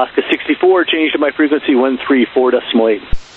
Alaska 64, change to my frequency 134.8.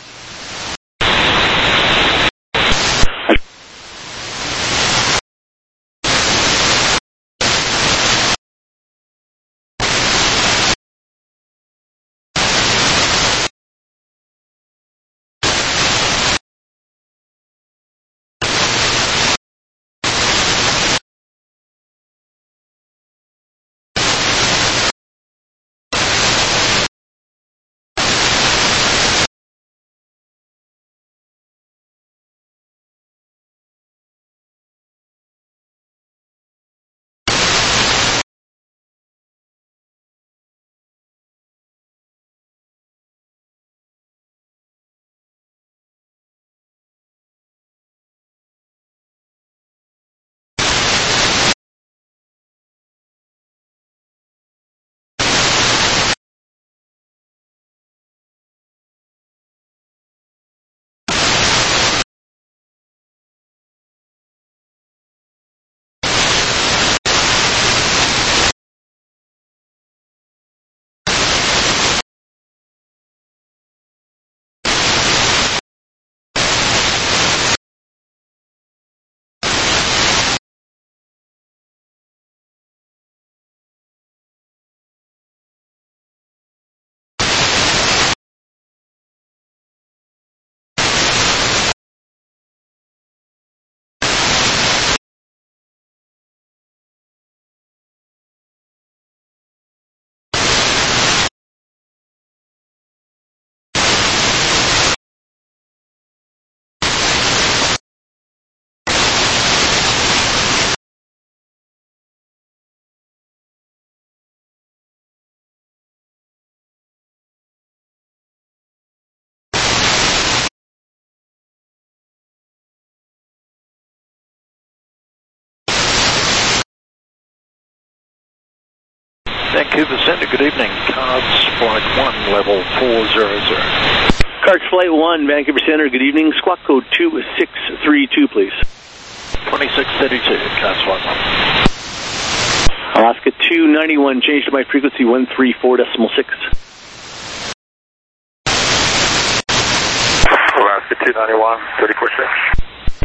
Vancouver Centre, good evening. Cards Flight 1, level 400. Cards Flight 1, Vancouver Centre, good evening. Squawk code 2632, please. 2632, Cards Flight 1. Alaska 291, change to my frequency 134.6. Alaska 291, 34.6.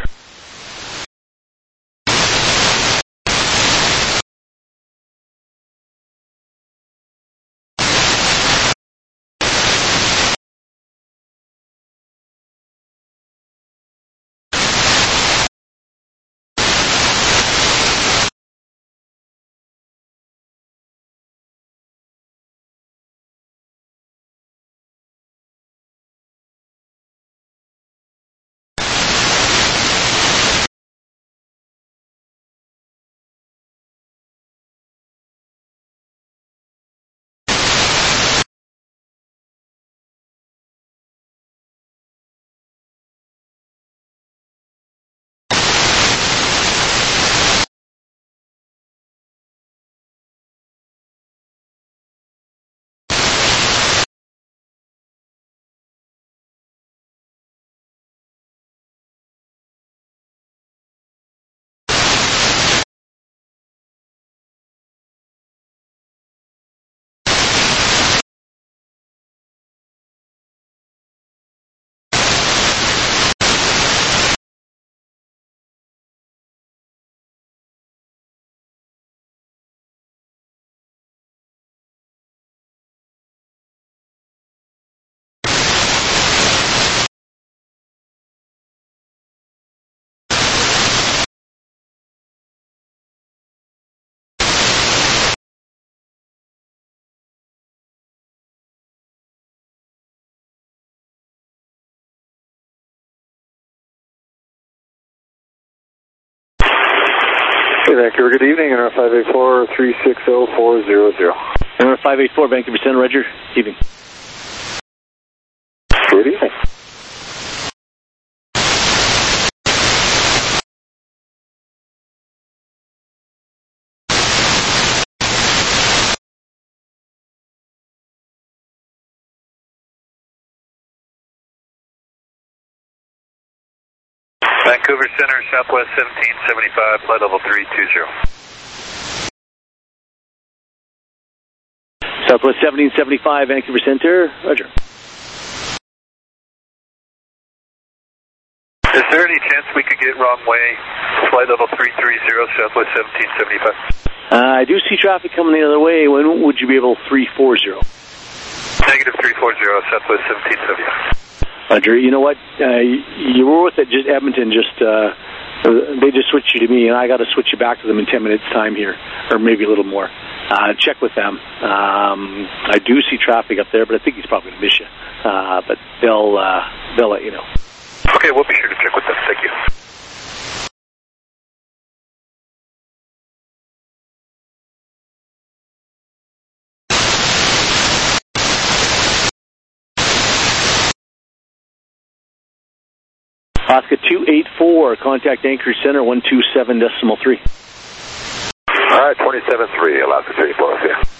Vancouver, good evening, NR 584 360-400. NR 584, Vancouver Centre, Roger, evening. Good evening. Vancouver Centre, Southwest 1775, flight level 320. Southwest 1775, Vancouver Center. Roger. Is there any chance we could get wrong way, flight level 330, Southwest 1775? I do see traffic coming the other way. When would you be able 340? Negative 340, Southwest 1775. Roger. You know what? You were with just Edmonton. They just switched you to me, and I got to switch you back to them in 10 minutes time here, or maybe a little more. Check with them. I do see traffic up there, but I think he's probably going to miss you. But they'll let you know. Okay, we'll be sure to check with them. Thank you. Oscar 284, contact Anchorage Center 127.3. All right, 27.3, Alaska 284, yeah.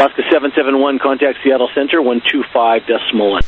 Alaska 771, contact Seattle Center, 125.1.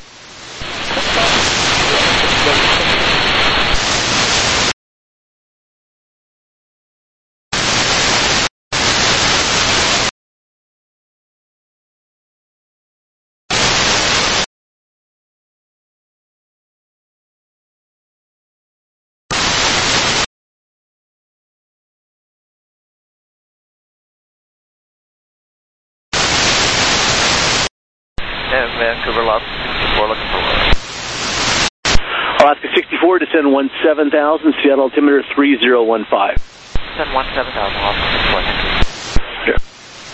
And Vancouver Love, we're looking for one. Alaska 64, descend 17,000, Seattle altimeter 3015. Descend 17,000, Alaska 64, thank you. Yeah.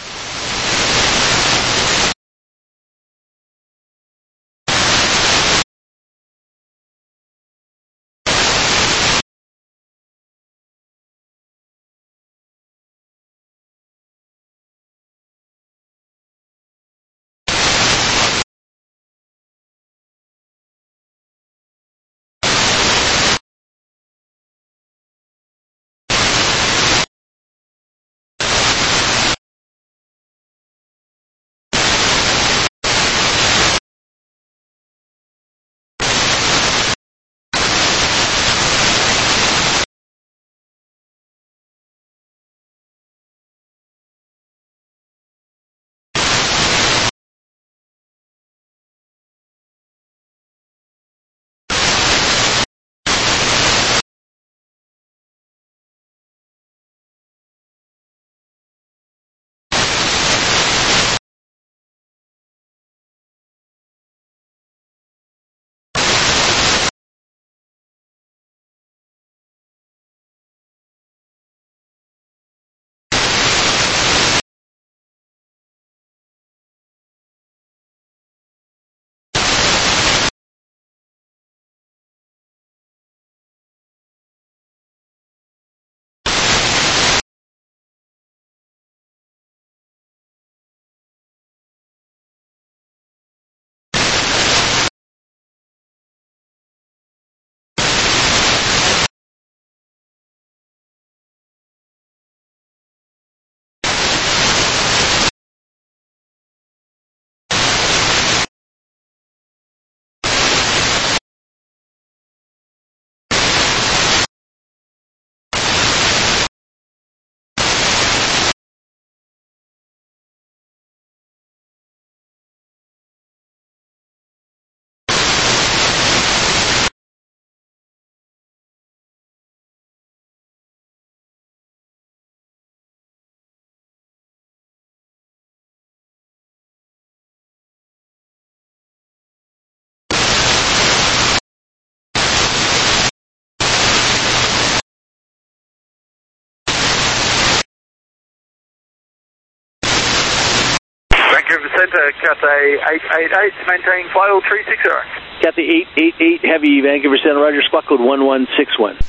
Vancouver Center, Cathay 888, maintaining file 360. Cathay 888, heavy, Vancouver Center, Roger, squawk code 1161.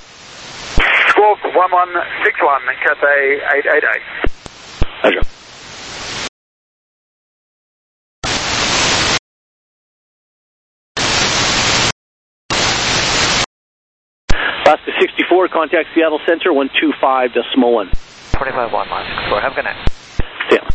Squawk 1161, Cathay 888. Roger. Alaska 64, contact Seattle Center, 125.1. 25-1, Alaska 64, have a good night. Yeah.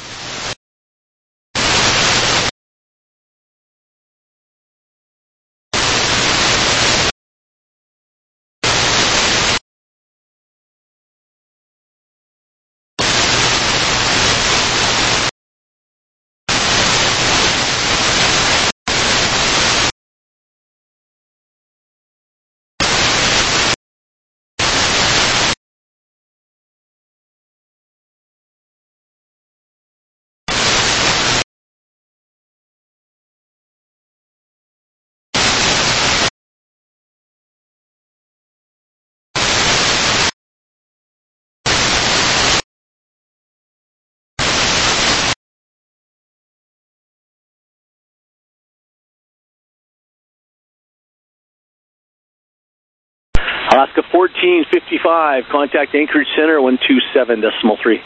Alaska 1455, contact Anchorage Center, 127.3.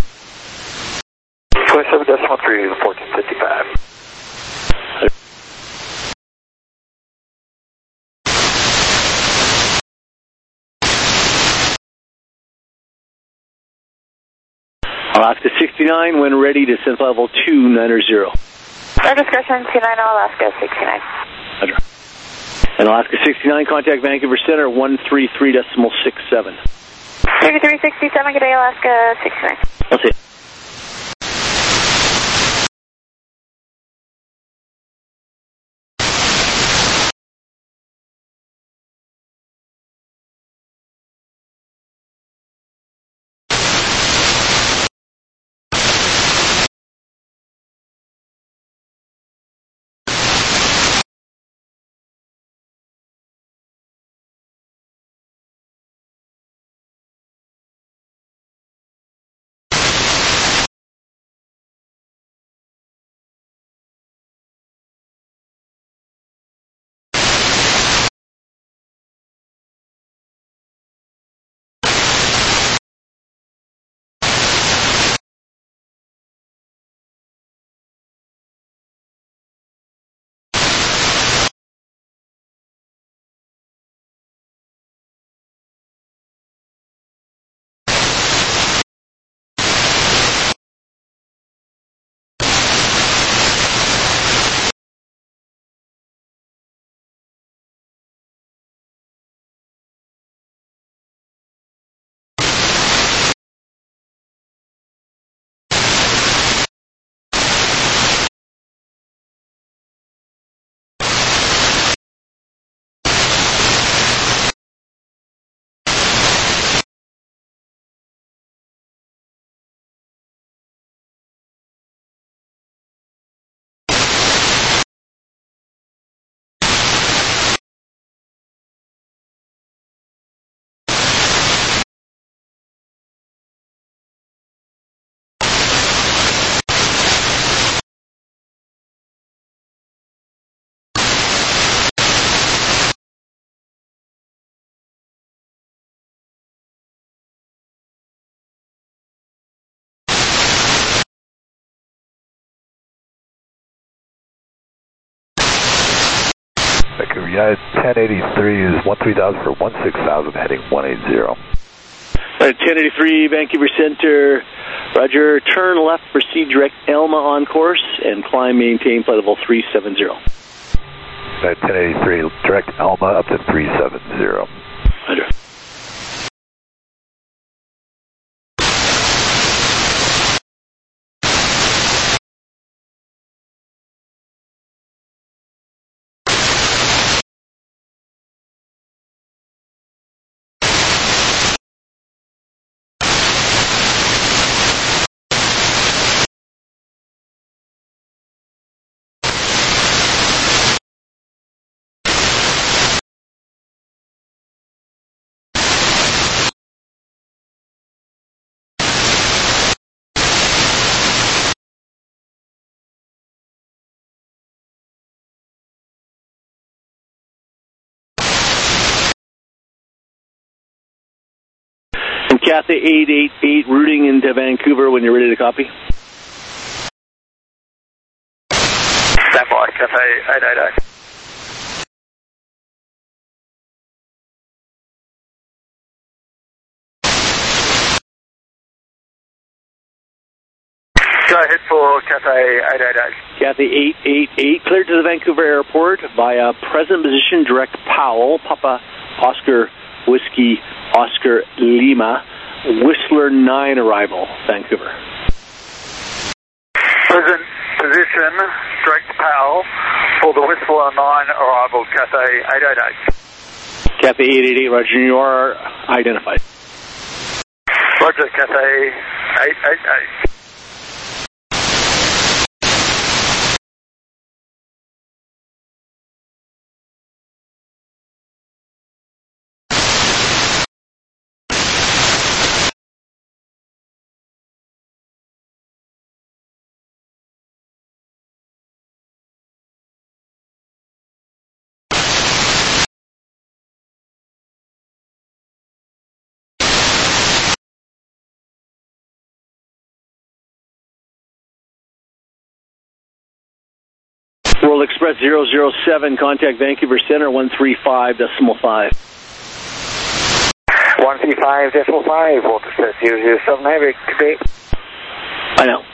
27.3, 1455. Alaska 69, when ready to send level 290. Our discussion 29 Alaska 69. Roger. And Alaska 69, contact Vancouver Center 133.67. 3367, good day Alaska 69. I'll see you. Vancouver United 1083 is 13,000 for 16,000, heading 180. 1083 Vancouver Center, roger, turn left, proceed direct Elma on course, and climb, maintain flight level 370. 1083, direct Elma up to 370. Roger. Cathay 888 routing into Vancouver when you're ready to copy. Stand by, Cathay 888. Go ahead for Cathay 888. Cathay 888, cleared to the Vancouver airport via present position, direct Powell, Papa Oscar Whiskey Oscar Lima, Whistler 9 arrival, Vancouver. Present position, direct Powell for the Whistler 9 arrival, Cathay 888. Cathay 888, roger, you are identified. Roger, Cathay 888. World Express 007, contact Vancouver Center 135.5. 135.5, World Express 007, have a good day. I know.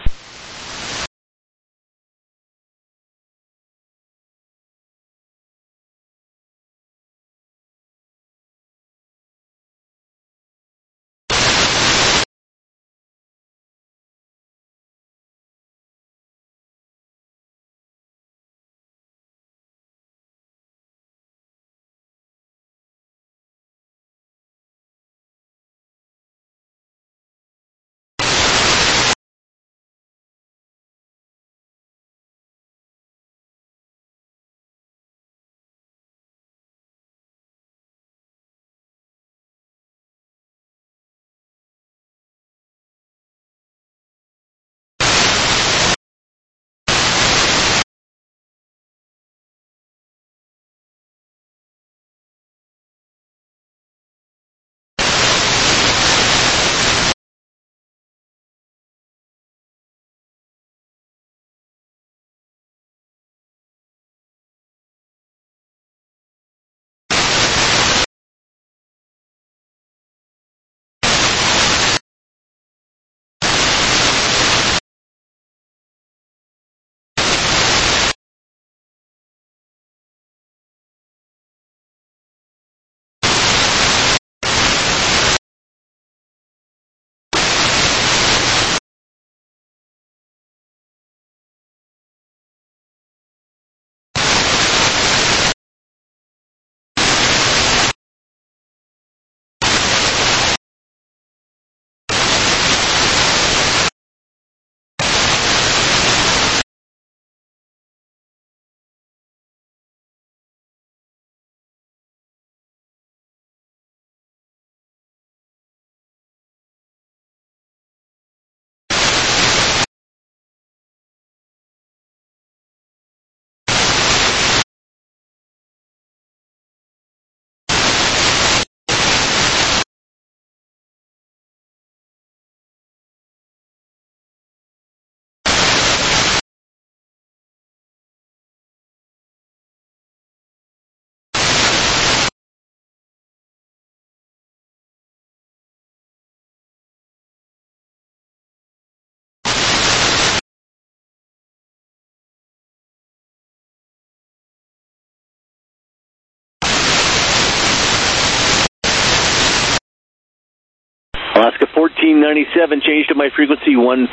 Alaska 1497, change to my frequency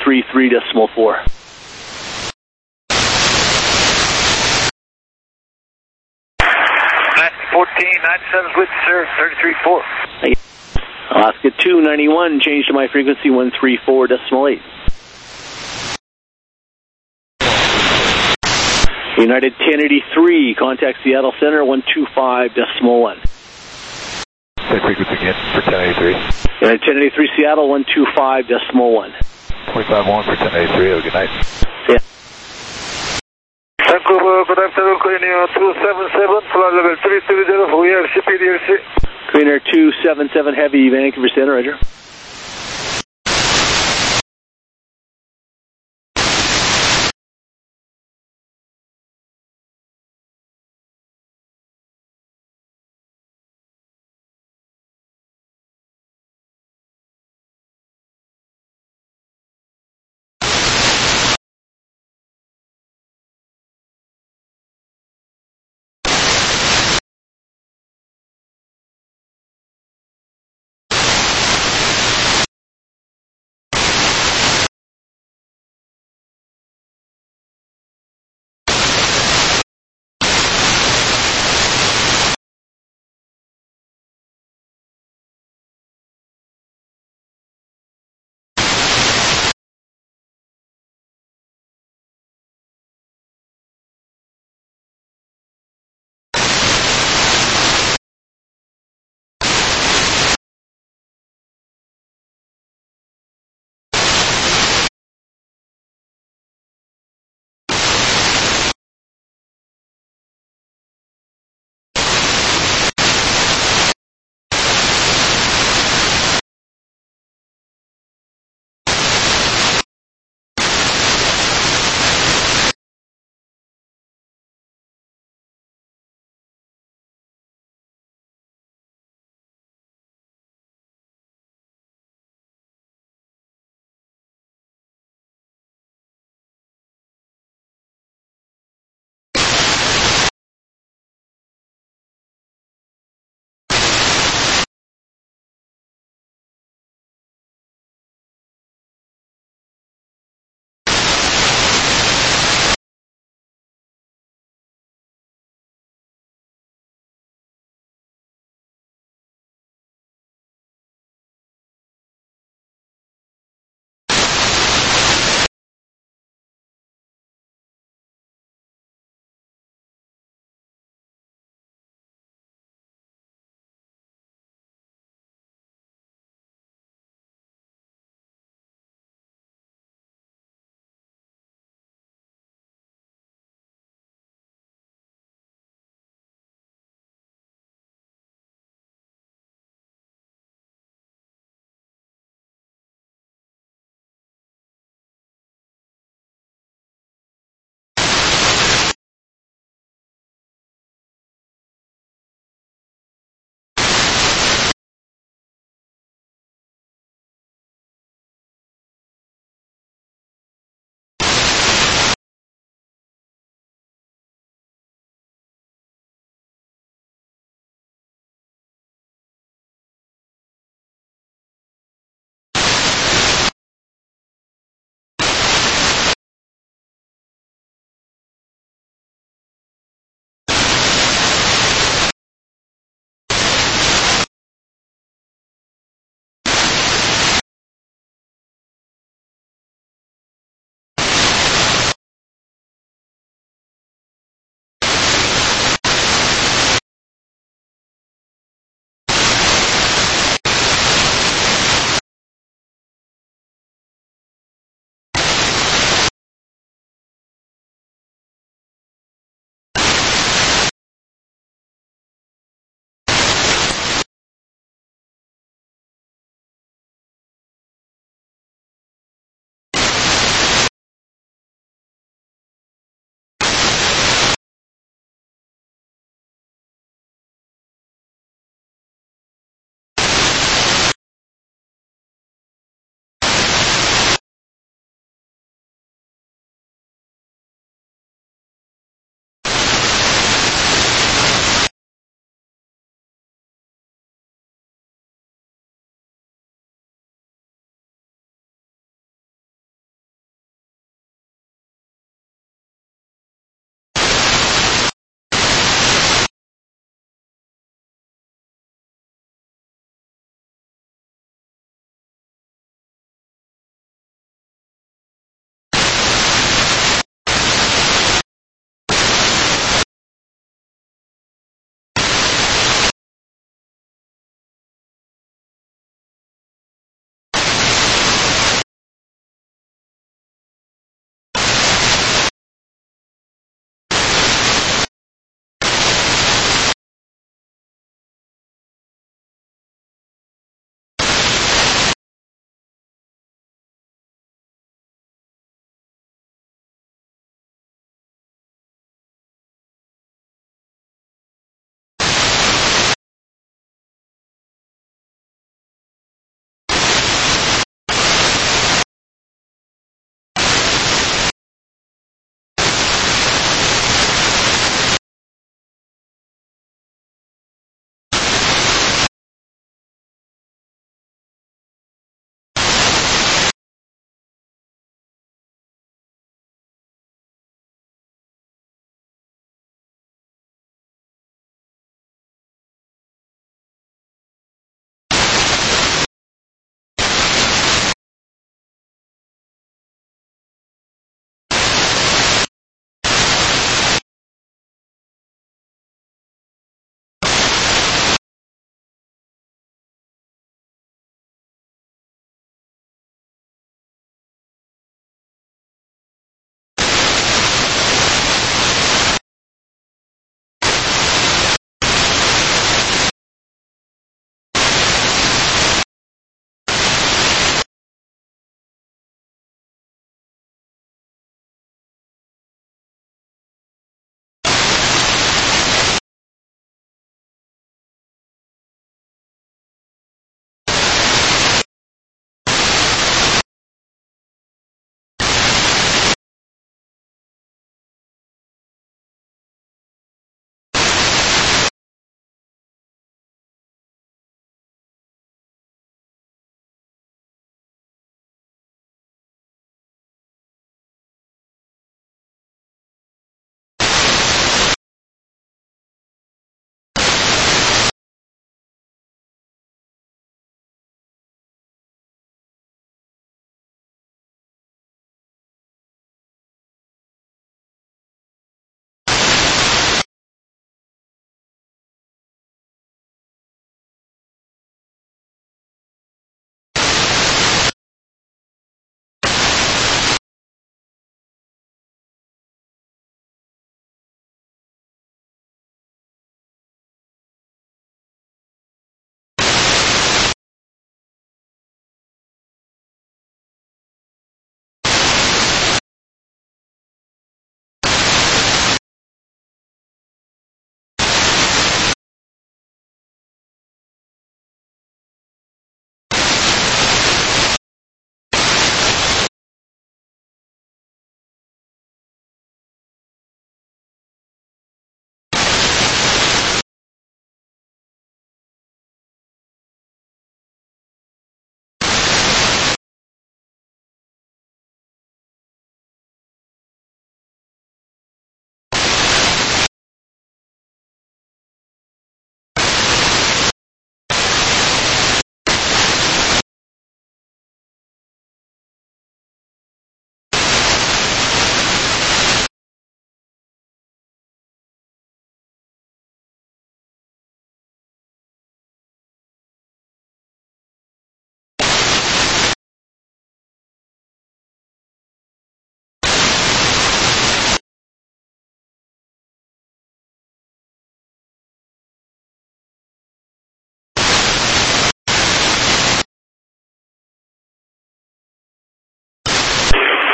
133.4. Alaska 1497 with sir, 33.4. Alaska 291, change to my frequency 134.8. United 1083, contact Seattle Center 125.1. Same frequency again for 1083. United 1083 Seattle 125.1. 25-1 for 1083. Have a good night. Yeah. Vancouver, good afternoon, Queen Air 277, flight level 330, we have CPDLC. Queen Air 277 Heavy, Vancouver Center, roger.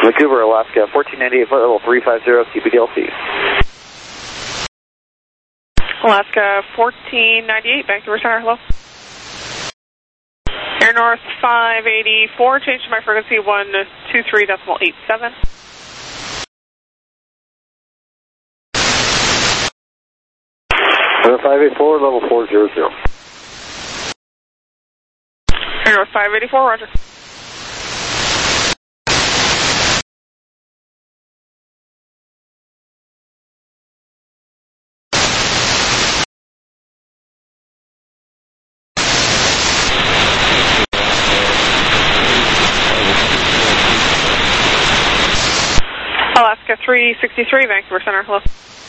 Vancouver, Alaska, 1498 flight level 350, QPDLC. Alaska 1498, Vancouver Center, hello. Air North 584, change to my frequency 123.87. Air 584, level 400. Air North 584, roger. Alaska 363, Vancouver Center, hello.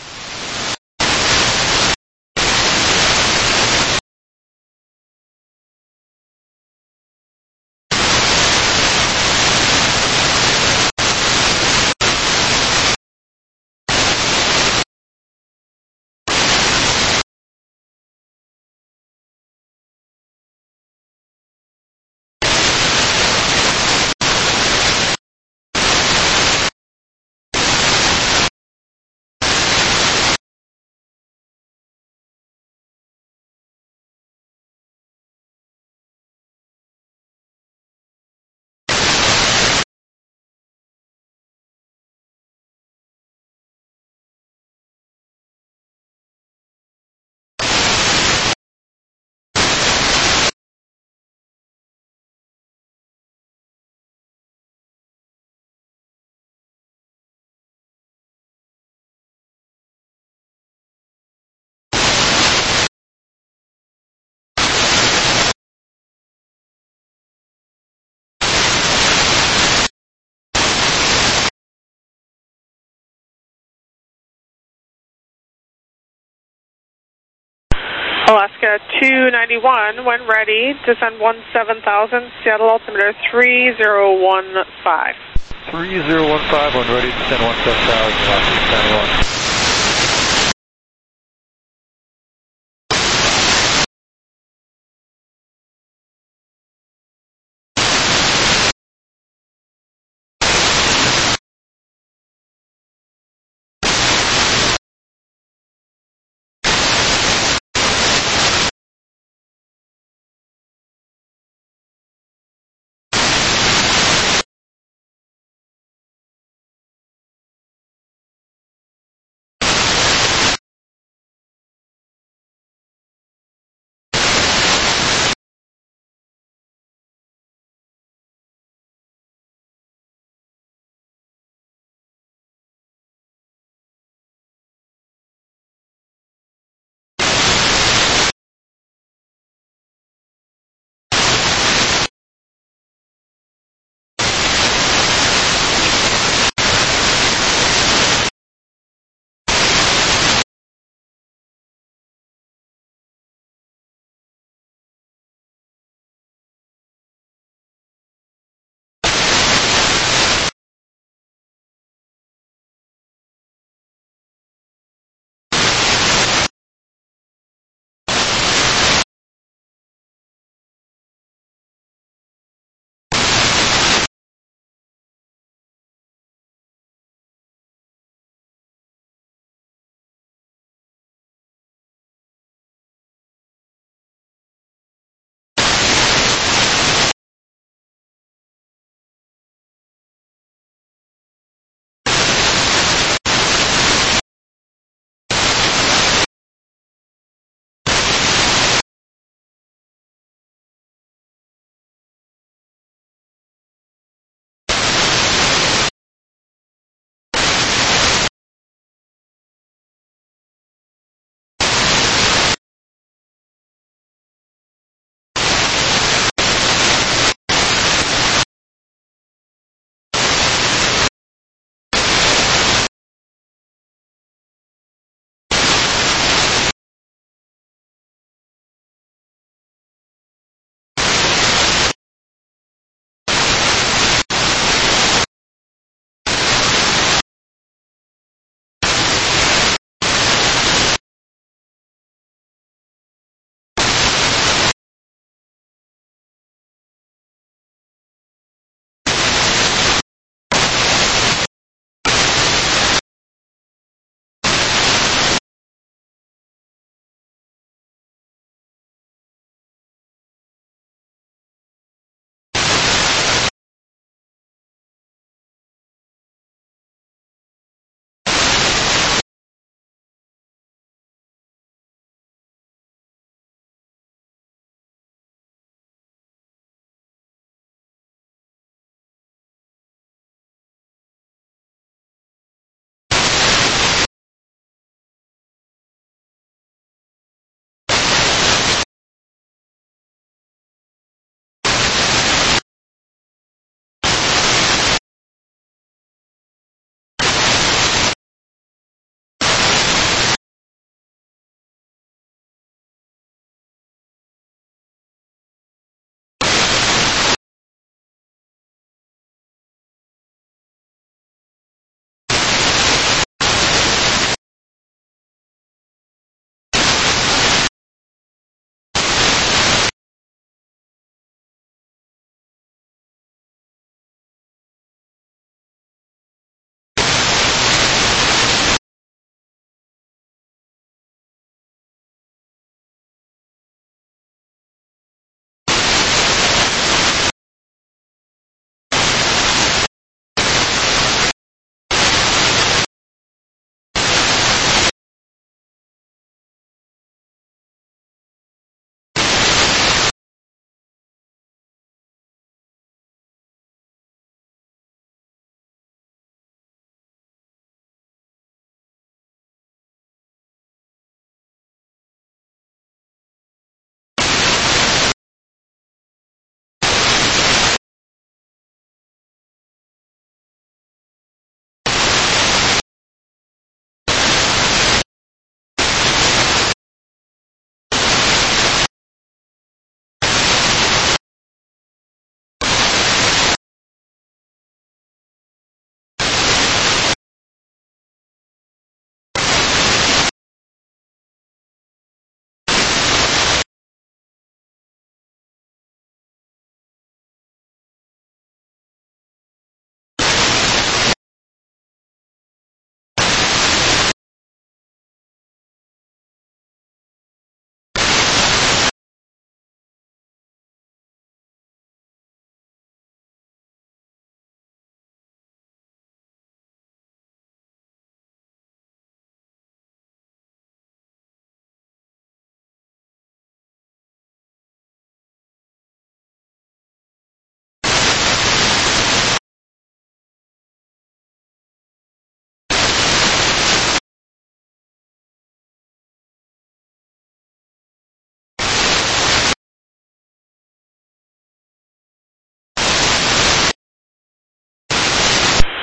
Alaska 291, when ready, descend 17,000, Seattle altimeter 3015. 3015, when ready, descend 17,000, Alaska 291.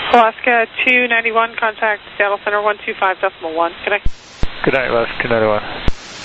Alaska 291, contact Seattle Center 125.1. Good night. Good night, Alaska 291.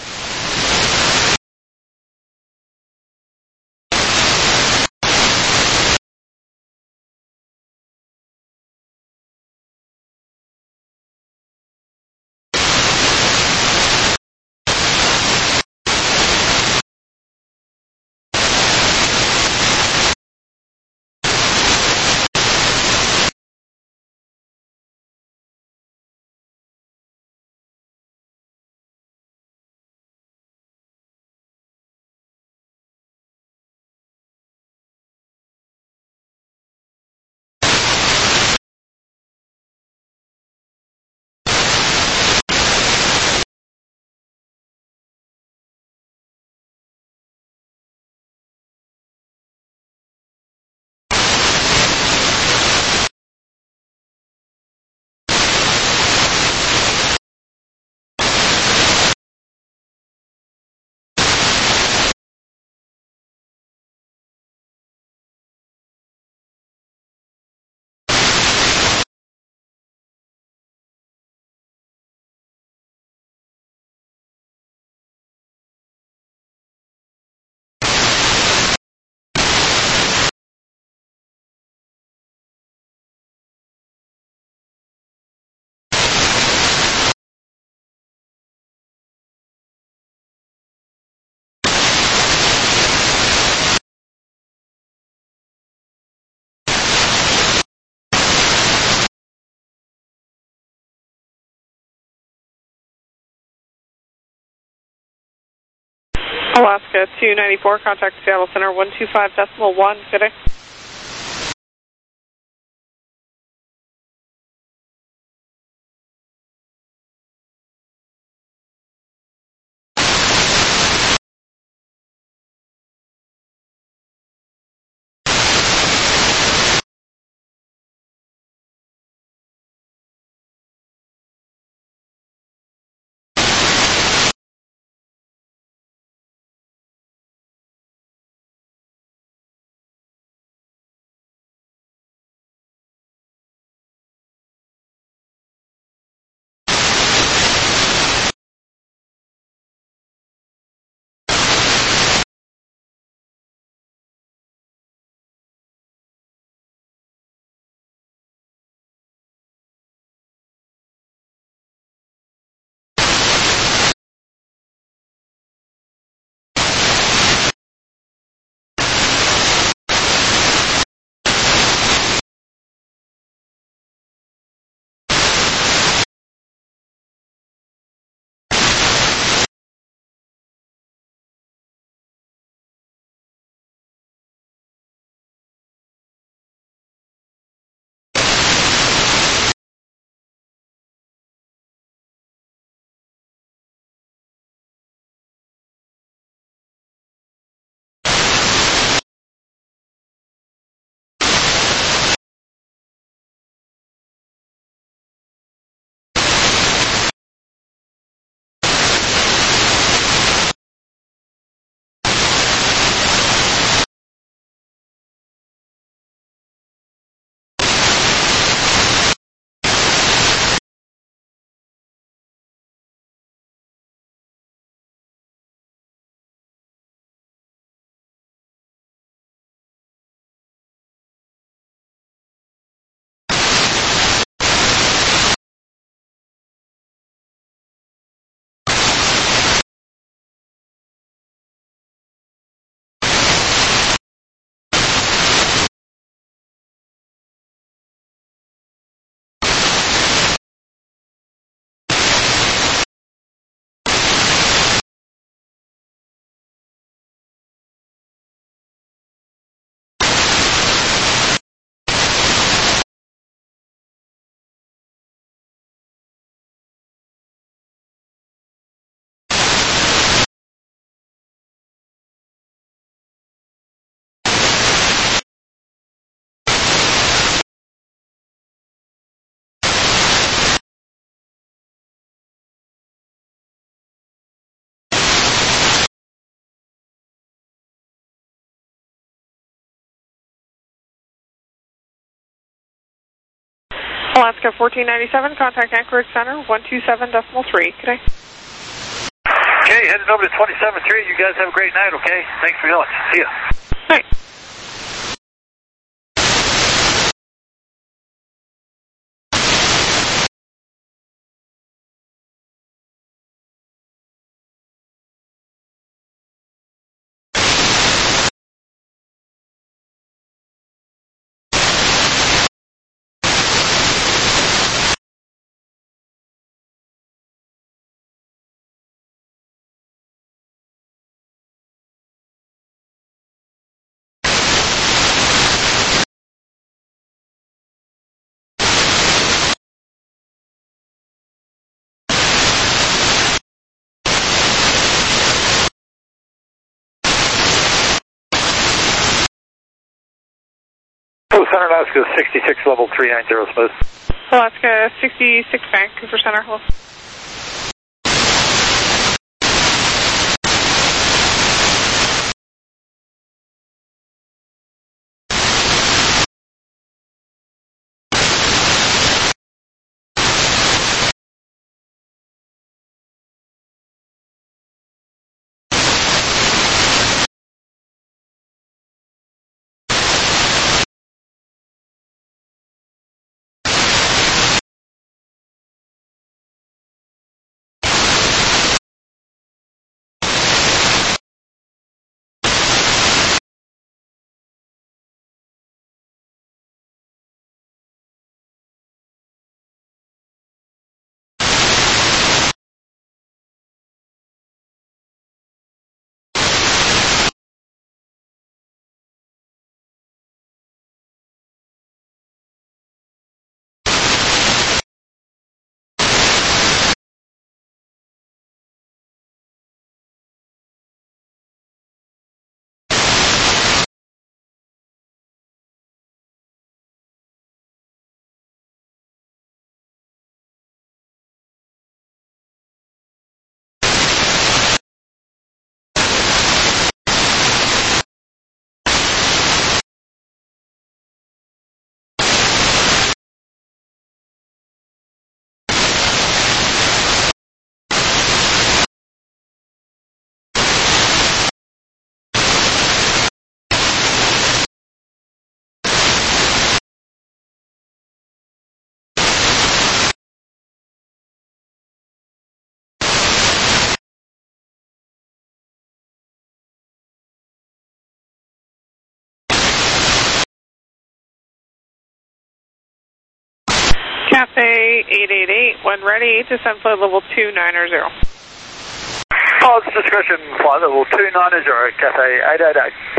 Alaska 294, contact Seattle Center 125.1. Good day. Alaska 1497, contact Anchorage Center 127.3. Good day. Okay, heading over to 27.3. You guys have a great night, okay? Thanks for going. See ya. Bye. Center Alaska 66, level 390, smooth. Alaska 66, Vancouver Center. Hello. Cathay 888, when ready, descend flight level 290. Pause discretion, flight level 290, Cathay 888.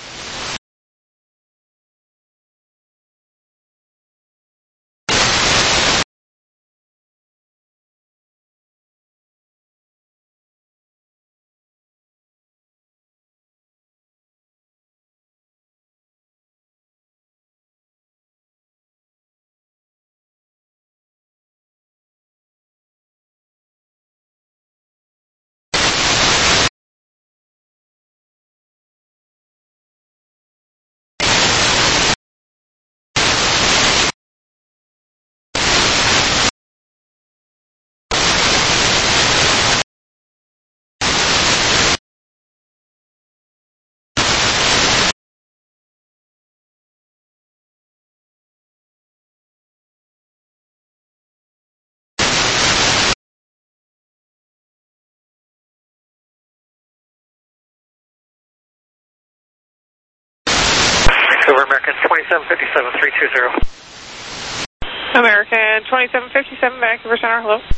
Over American 2757, 320. American 2757, Vancouver Center. Hello.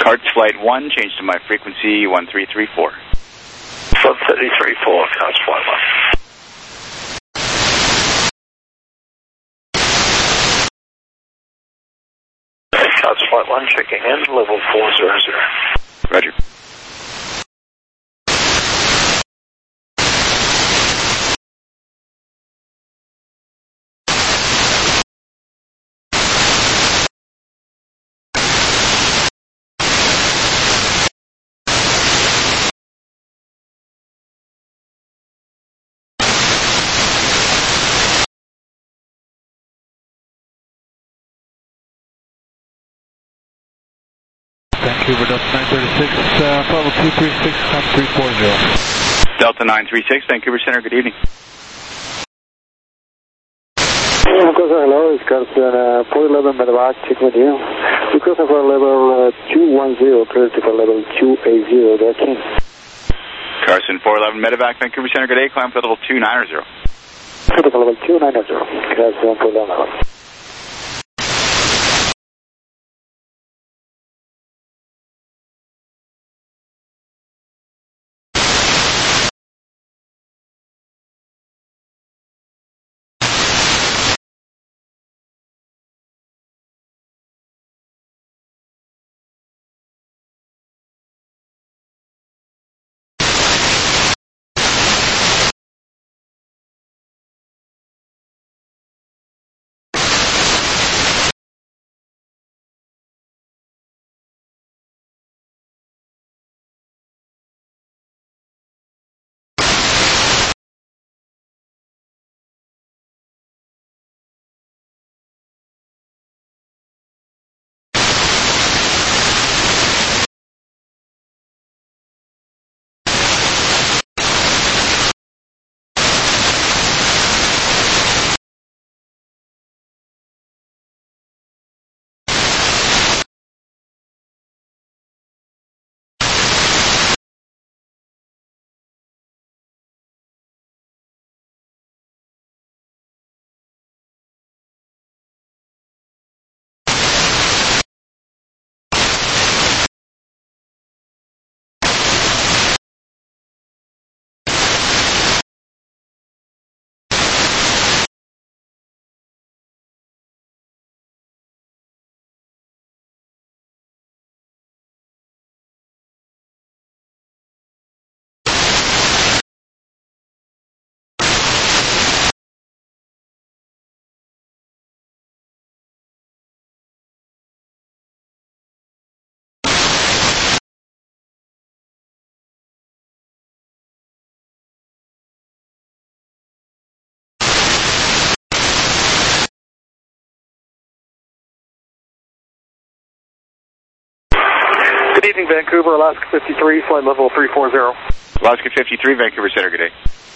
Carts Flight 1, change to my frequency 1334. 1334, Carts Flight 1. Carts Flight 1 checking in, level 400. Roger. Vancouver Delta 936, level 236, climb 340. Delta 936, Vancouver Center, good evening. Hello, it's Carson 411 Medevac, check with you. Because of our level 210, clear to level 280, there, King. Carson 411 Medevac, Vancouver Center, good day, climb to level 290. Clear to level 290, Carson 411. Good evening, Vancouver, Alaska 53, flight level 340. Alaska 53, Vancouver Center, good day.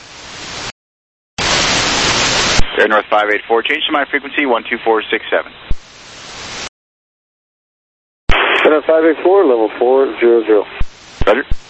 Air North 584, change to my frequency 12467. Air North 584, level 400. Roger.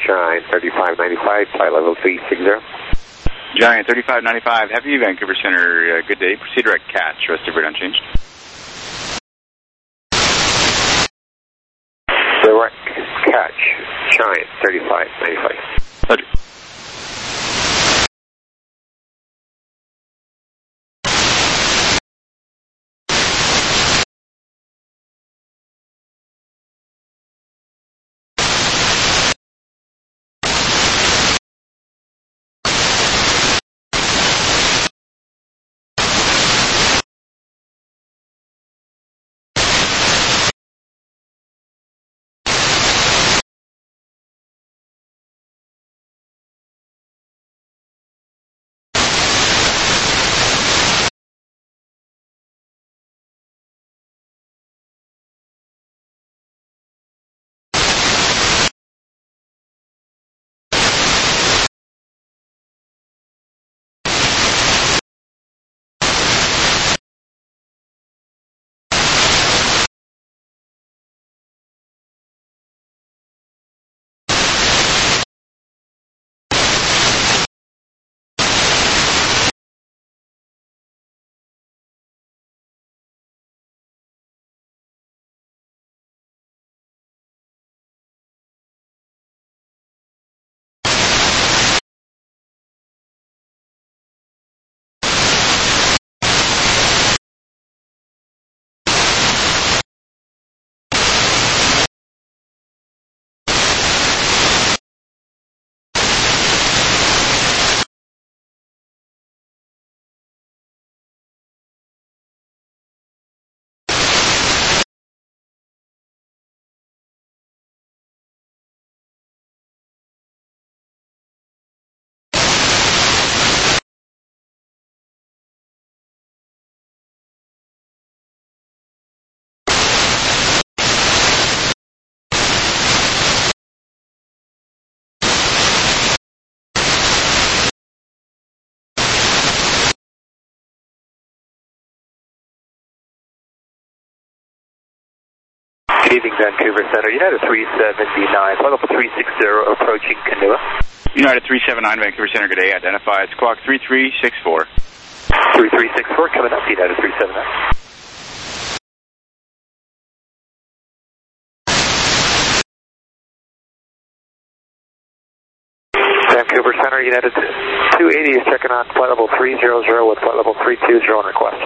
Giant 3595, flight level 360. Giant 3595, Heavy Vancouver Center, good day. Proceed direct catch, rest of it unchanged. Direct catch, Giant 3595. Roger. Good evening, Vancouver Center. United 379, flight level 360, approaching Canoa. United 379, Vancouver Center, good day. Identify, squawk 3364. 3364, coming up, United 379. Vancouver Center, United 280 is checking on flight level 300 with flight level 320 on request.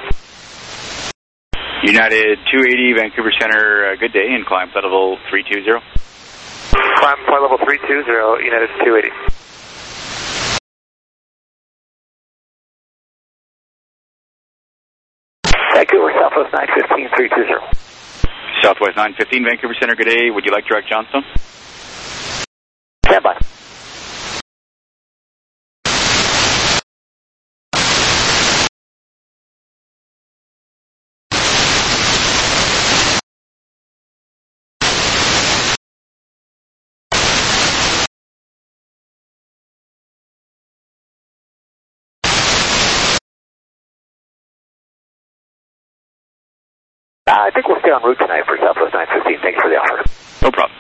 United 280, Vancouver Center, good day, and climb flight level 320. Climb flight level 320, United 280. Vancouver, Southwest 915, 320. Southwest 915, Vancouver Center, good day. Would you like direct Johnstone? Stand by. I think we'll stay en route tonight for Southwest 915. Thanks for the offer. No problem.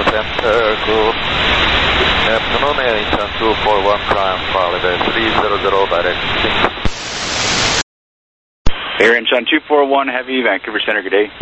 center, group. Neptune Air Incheon 241 Triumph Holiday 300 direction. Air Incheon 241 Heavy, Vancouver Center, good day.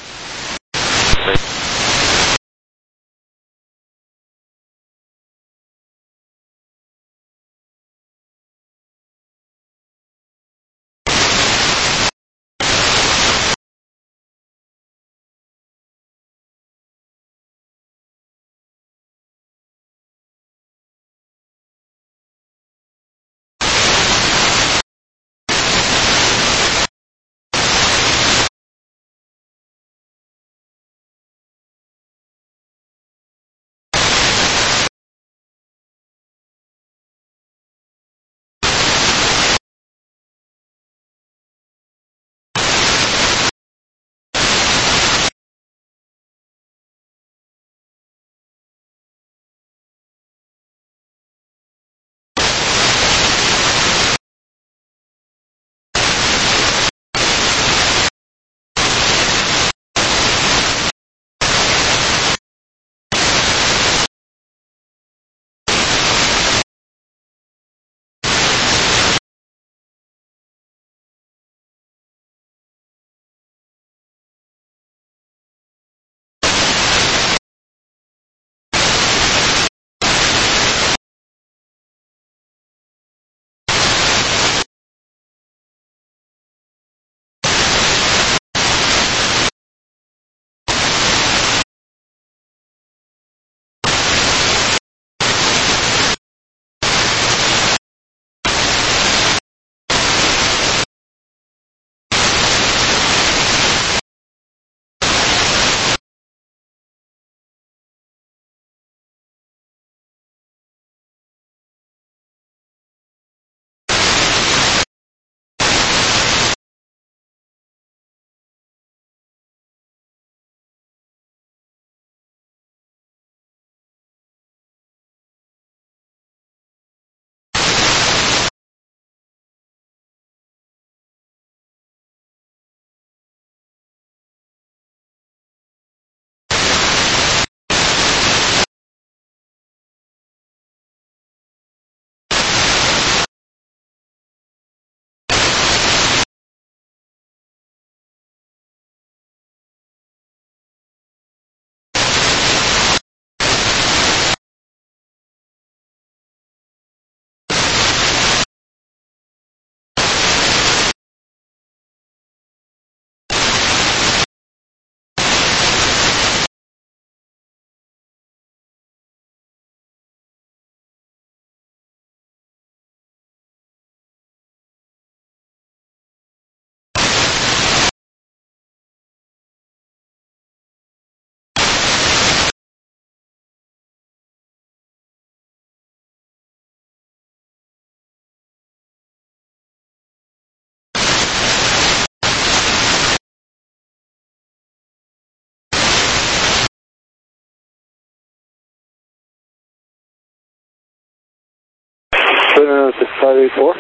Air 584.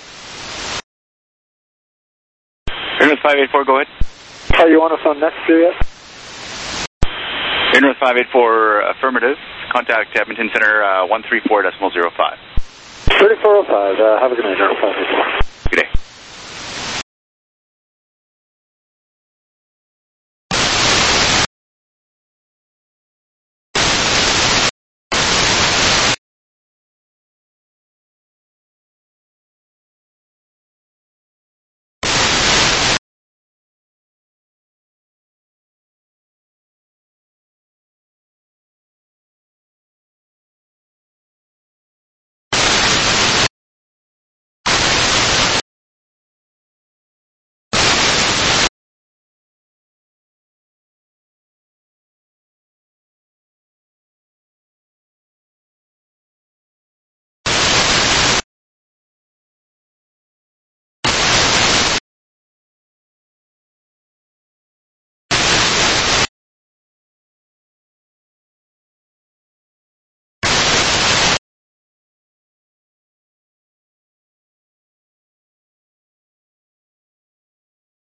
Air 584, go ahead. Are you on us on next year yet? Air 584, affirmative. Contact Edmonton Center 134.05. 3405, have a good night, Air 584. Good day.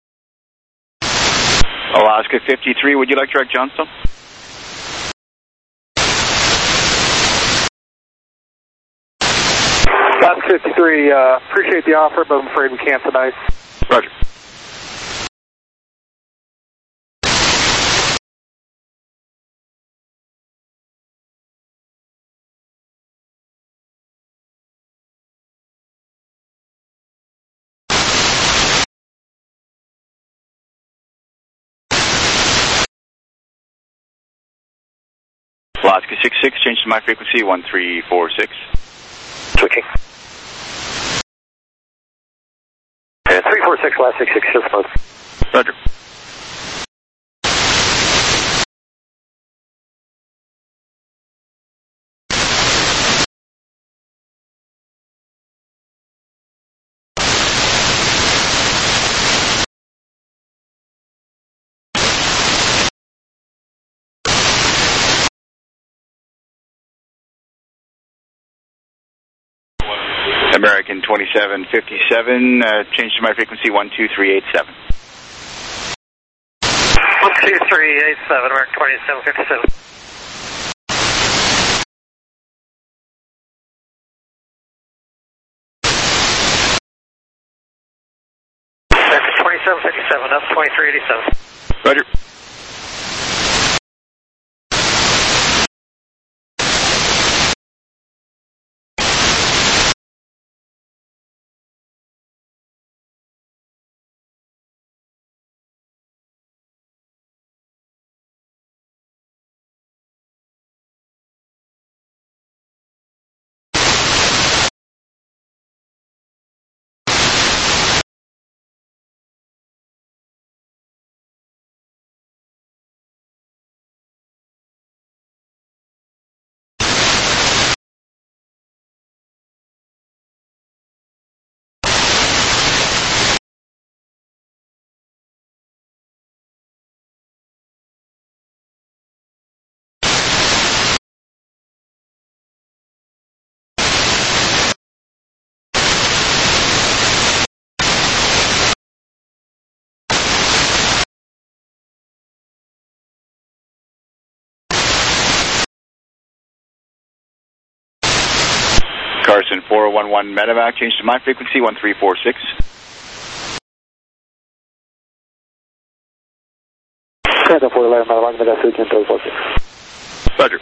Alaska 53, would you like direct Johnstone? 3, appreciate the offer, but I'm afraid we can't tonight. Roger. Alaska 66, change to my frequency 1346. Switching. And 346, last 66, shift mode. Roger. American 2757, change to my frequency 12387. 12387, American 2757. American 2757, up 2387. Roger. Carson 4011 Medevac, change to my frequency 1346. Carson 4011 Medevac, Medevac 1346. Roger.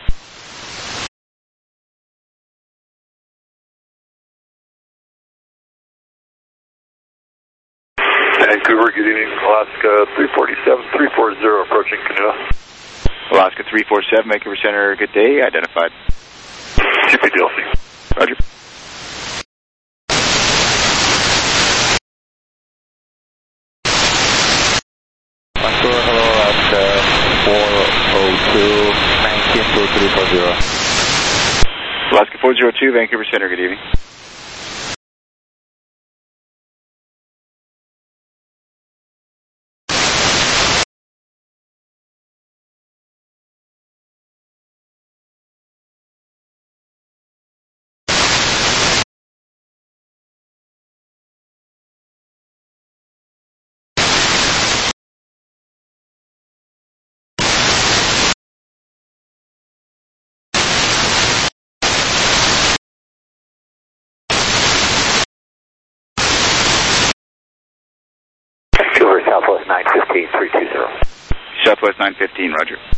Vancouver, good evening, Alaska 347, 340, approaching Canoa. Alaska 347, Vancouver Center, good day, identified. CPDLC. Roger. Vancouver, hello at 402, 192340. Alaska 402, Vancouver Center, good evening. Vancouver, Southwest 915, 320. Southwest 915, roger.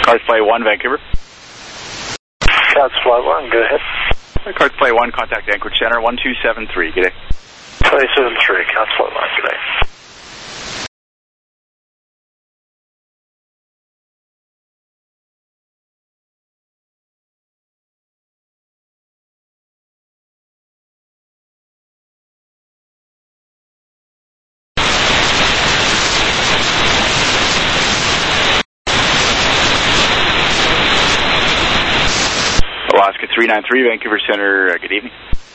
Cars Flight 1, Vancouver. Cars Flight 1, go ahead. Cars Flight 1, contact Anchorage Center, 1273, good day. 273, Cars Flight 1, good day. Alaska 393, Vancouver Center, good evening.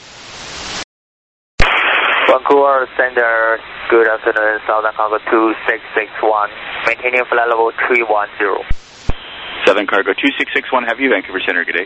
Vancouver Center, good afternoon, Southern Cargo 2661, maintaining flight level 310. Southern Cargo 2661, have you, Vancouver Center, good day.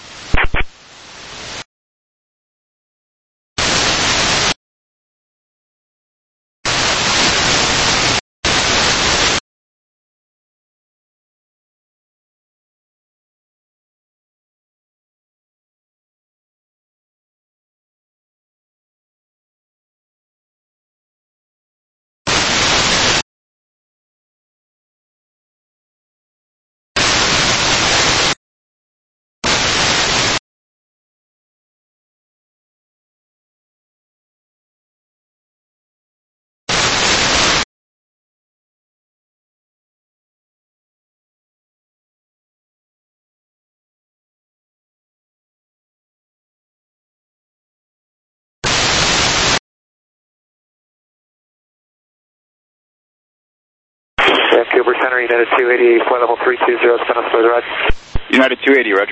Vancouver Center, United 280, flight level 320, send us further right. United 280, roger.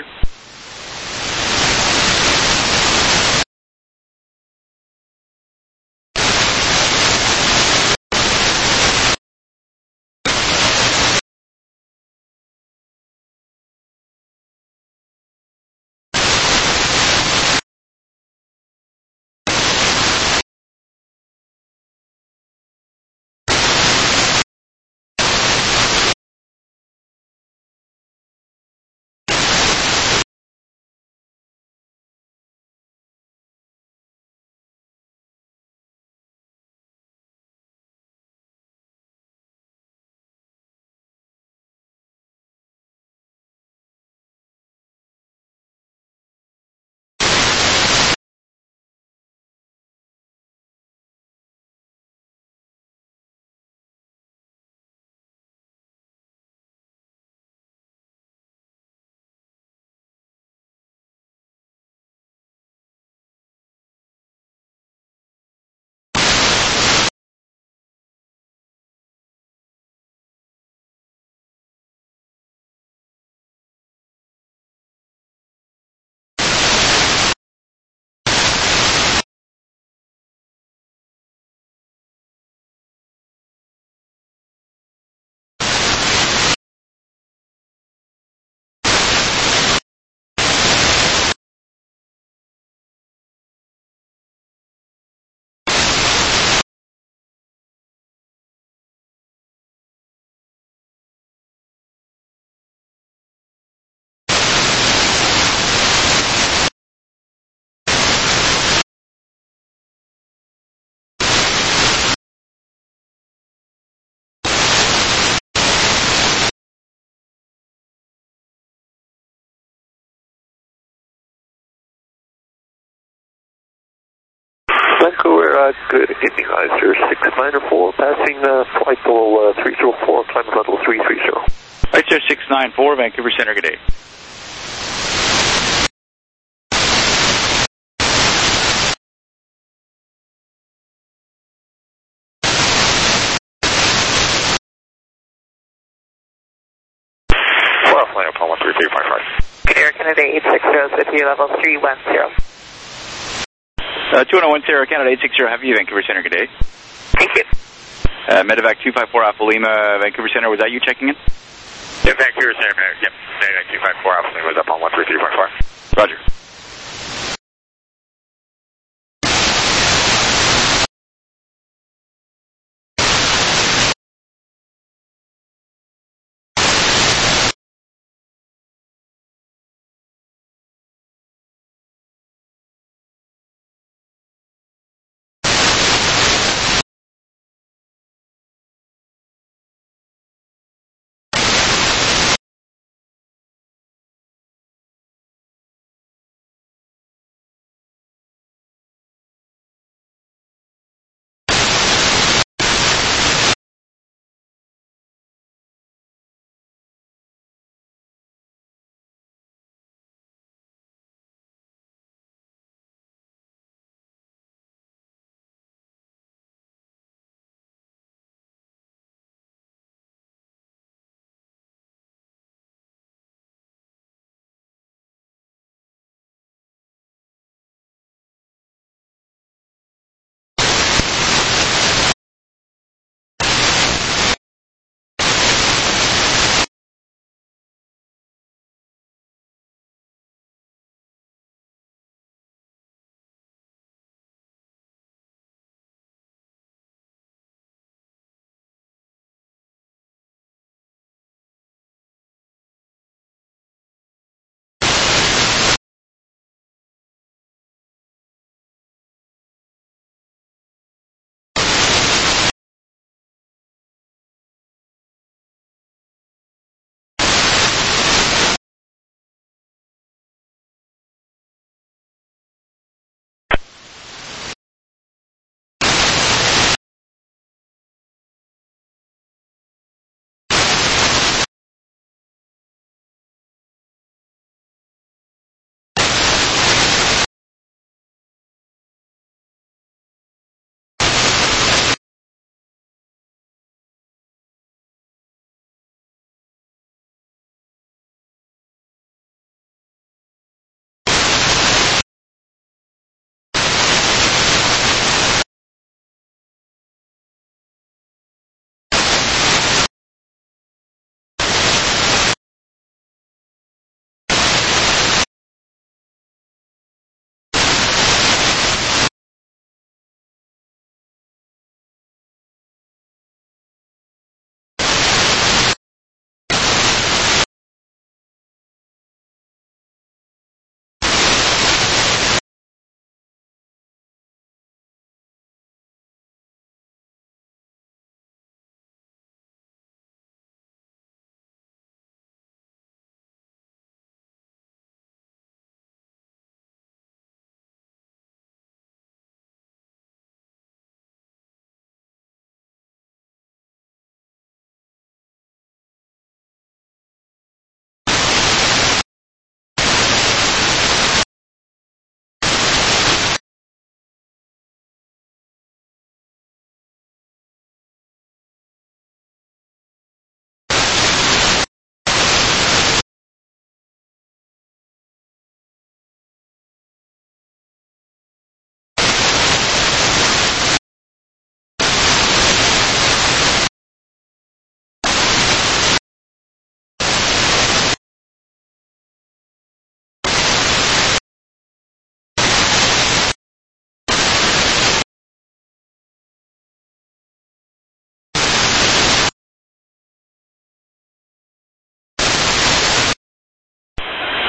Vancouver, good evening, Icer 694, passing flight level 304, climb level 330. Icer 694, Vancouver Center, good day. Flight Apollo 133.5. Air Canada 860, city level 310. 210 Sierra Canada 860, have you, Vancouver Center, good day. Thank you. Medevac 254 Alpha Lima, Vancouver Center, was that you checking in? Yeah, Vancouver Center, yep. Medevac 254 Alpha Lima was up on 133.5. Roger.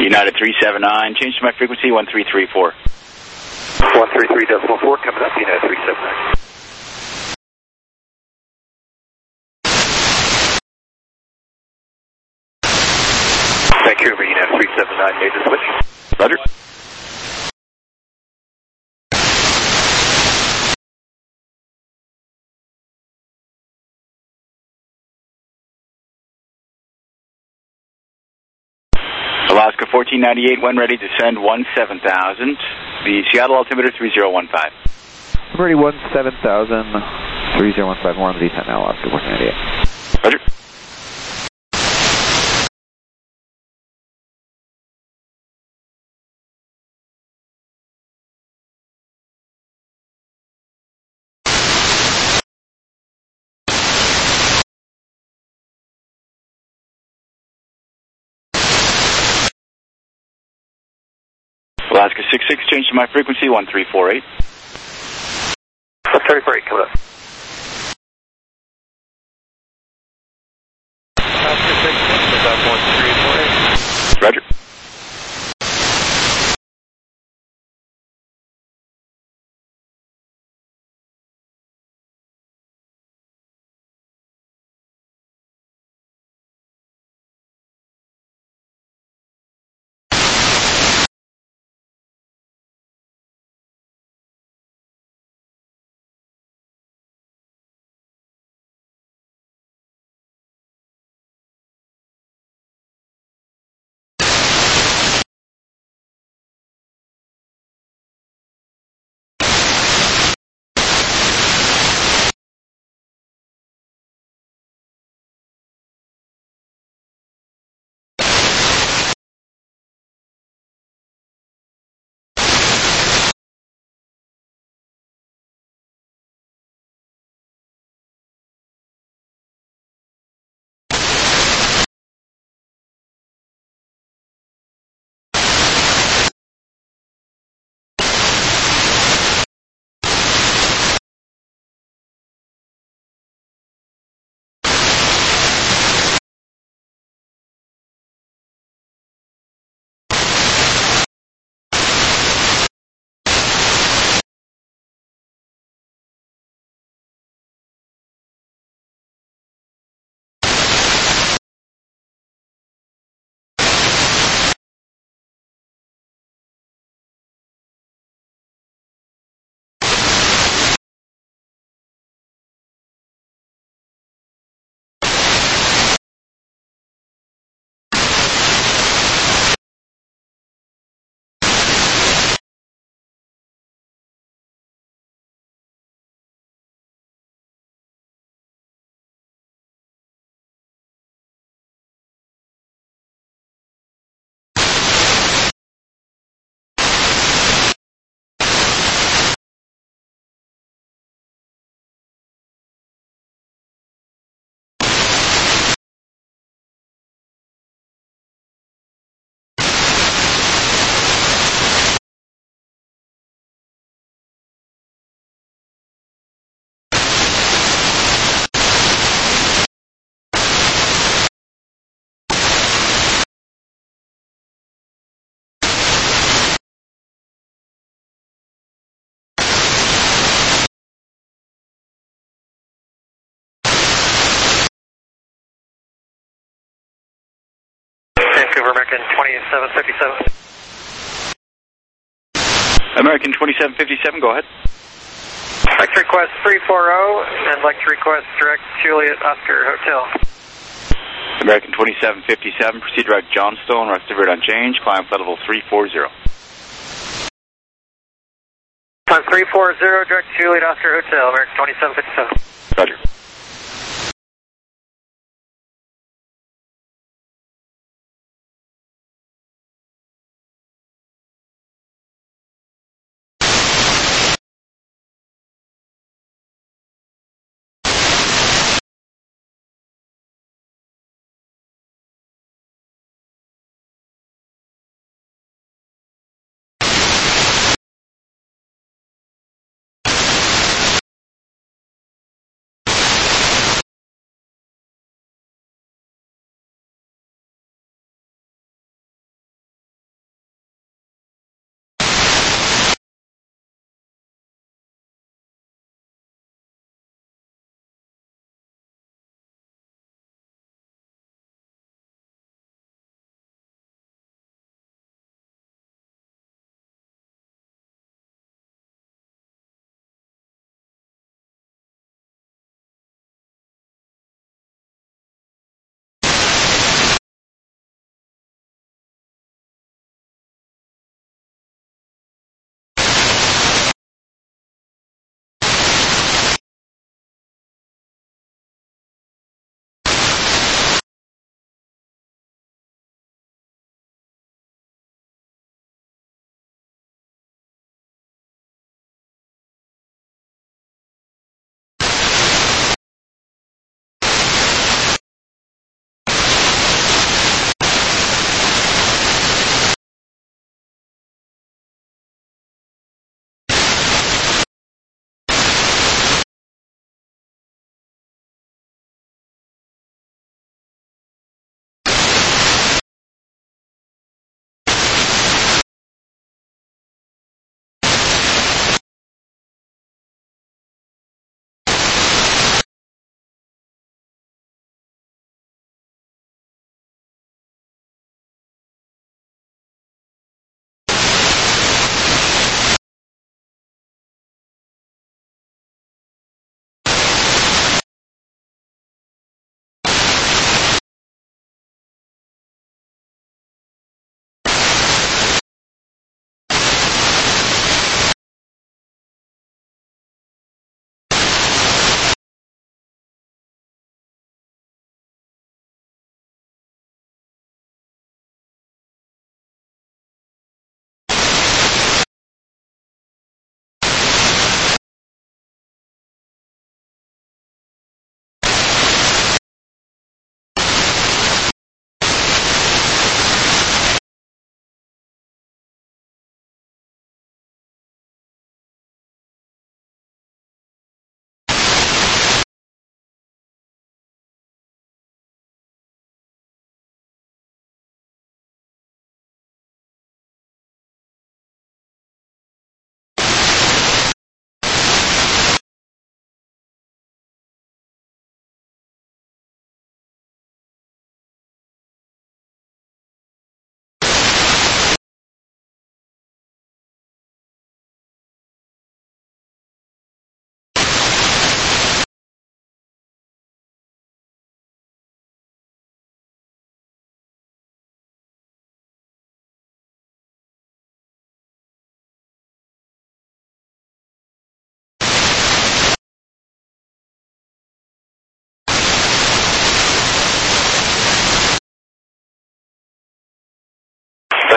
United 379, change to my frequency 1334. 133.4 coming up, United 379. Vancouver, United 379, made the switch. Roger. Alaska 1498, when ready, descend 17,000. The Seattle altimeter 3015. Ready 17,000, 3015, we're on the descent now, Alaska 1498. Roger. Alaska 66, change to my frequency 1348. 134.8 coming up. Alaska 66, about 1348. Roger. Vancouver, American 2757. American 2757, go ahead. I'd like to request 340 and like to request direct Juliet Oscar Hotel. American 2757, proceed direct Johnstone, rest of it unchanged, climb flight level 340. Climb 340, direct Juliet Oscar Hotel, American 2757. Roger.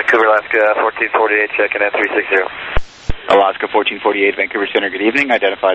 Vancouver, Alaska 1448, checking at 360. Alaska 1448, Vancouver Center, good evening, identified.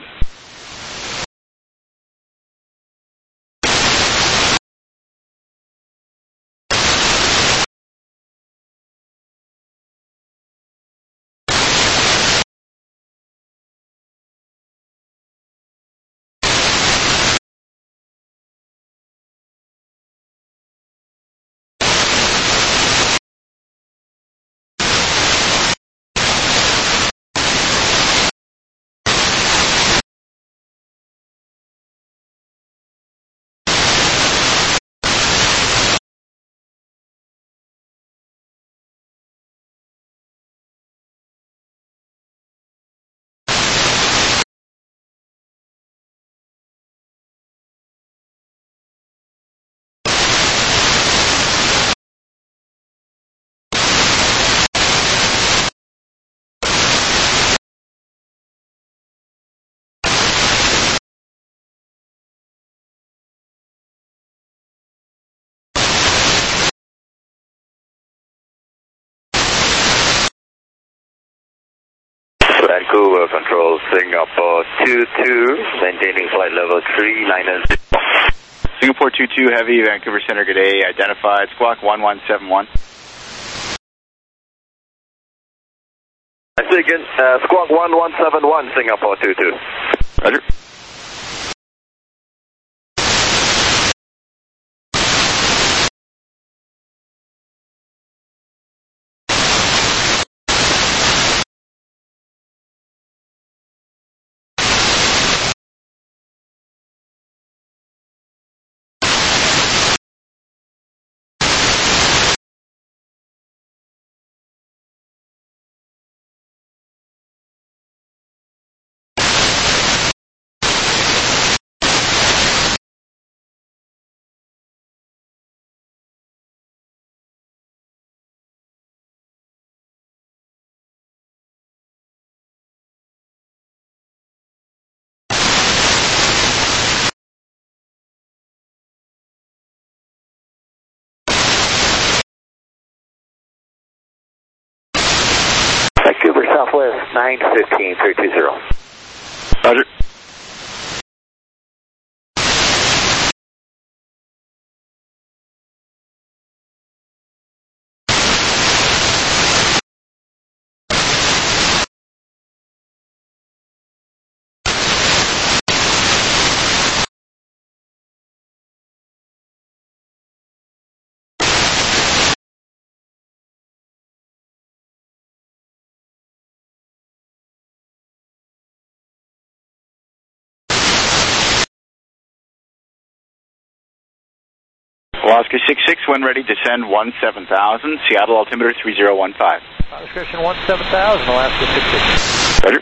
Vancouver Control, Singapore 22, maintaining flight level 390. Singapore 22 Heavy, Vancouver Center, good day, identified. Squawk 1171. I say again, Squawk 1171, Singapore 22. Roger. Vancouver Southwest 915, 320. Roger. Alaska 66, when ready, descend 17,000, Seattle altimeter 3015. Description 17,000, Alaska 66. Roger.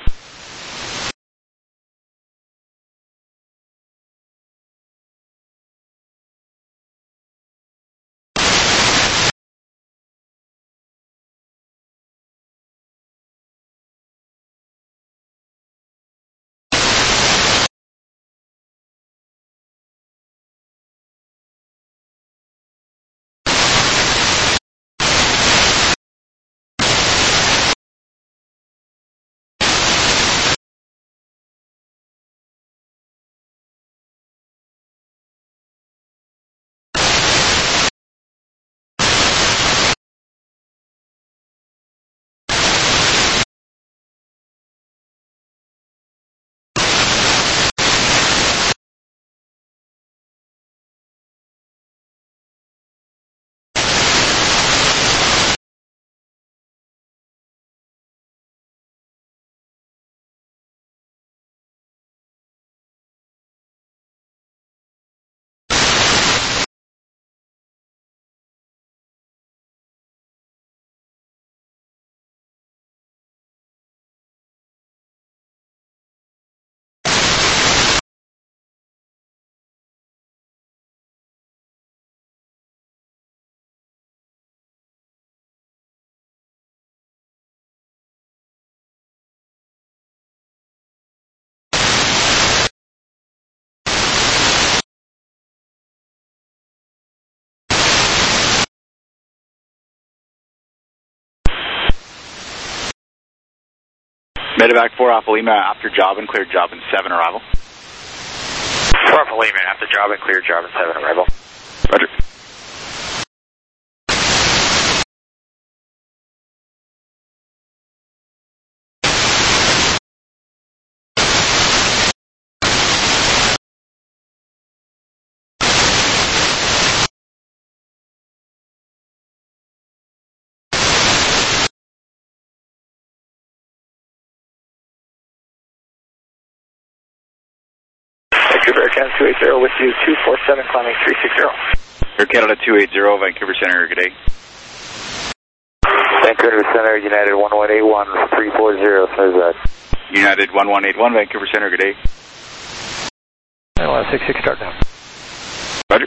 Medevac 4 Alpha Lima after job and cleared job and 7 arrival. 4 Alpha Lima after job and cleared job and 7 arrival. Roger. Vancouver Air Canada 280 with you, 247 climbing 360. Air Canada 280, Vancouver Center, good day. Vancouver Center, United 1181, 340, says that. United 1181, Vancouver Center, good day. 66 start now. Roger.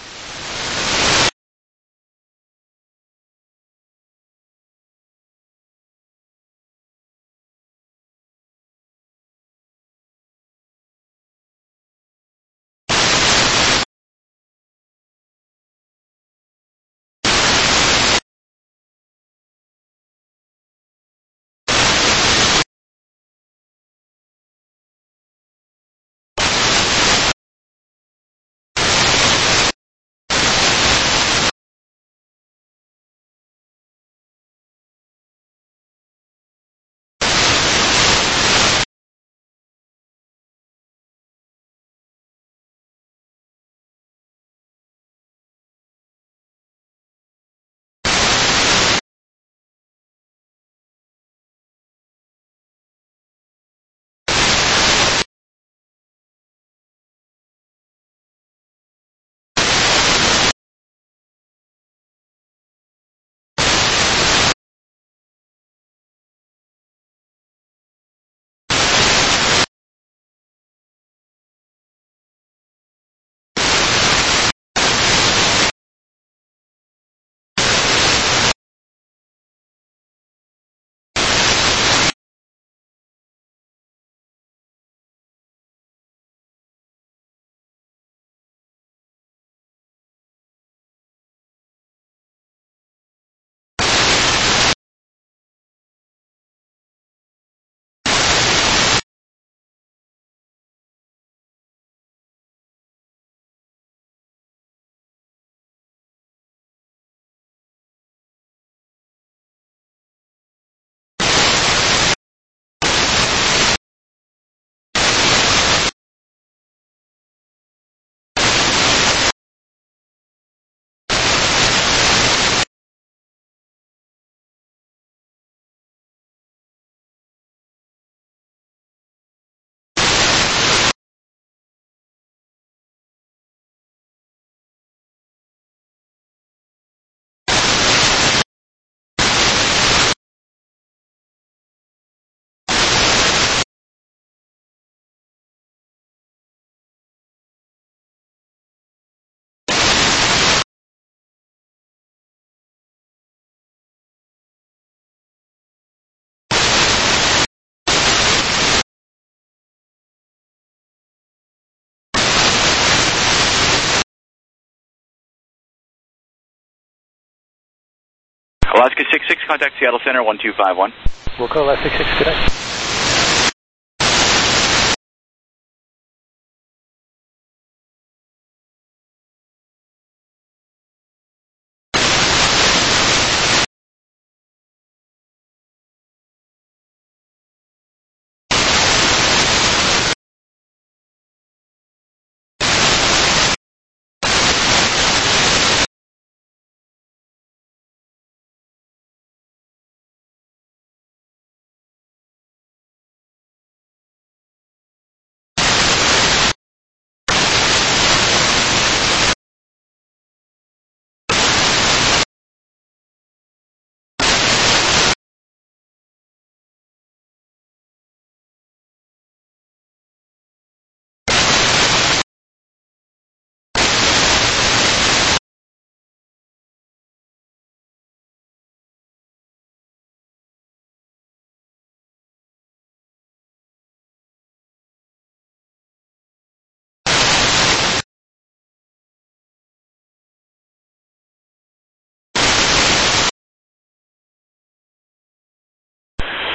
Alaska 66, contact Seattle Center 1251. We'll call Alaska 66 today.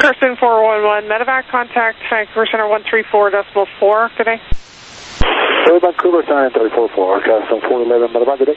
Person 411, medevac contact Vancouver Center 134.4. Good day. Vancouver Center 34.4, custom 411, medevac, good day.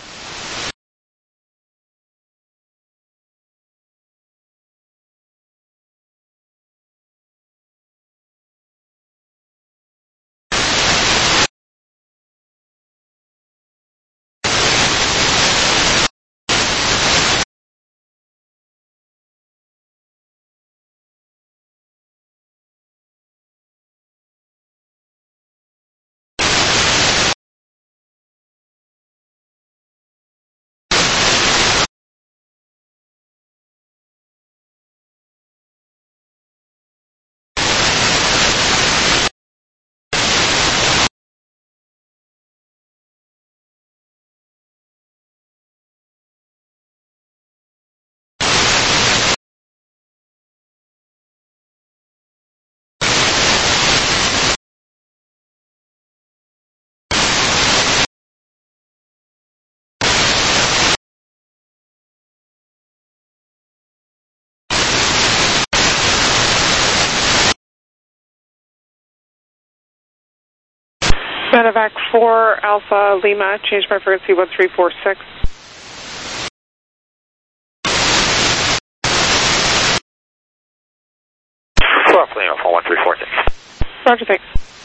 Medevac 4 Alpha Lima, change my frequency 1346. Alpha Lima 1346. Roger, thanks.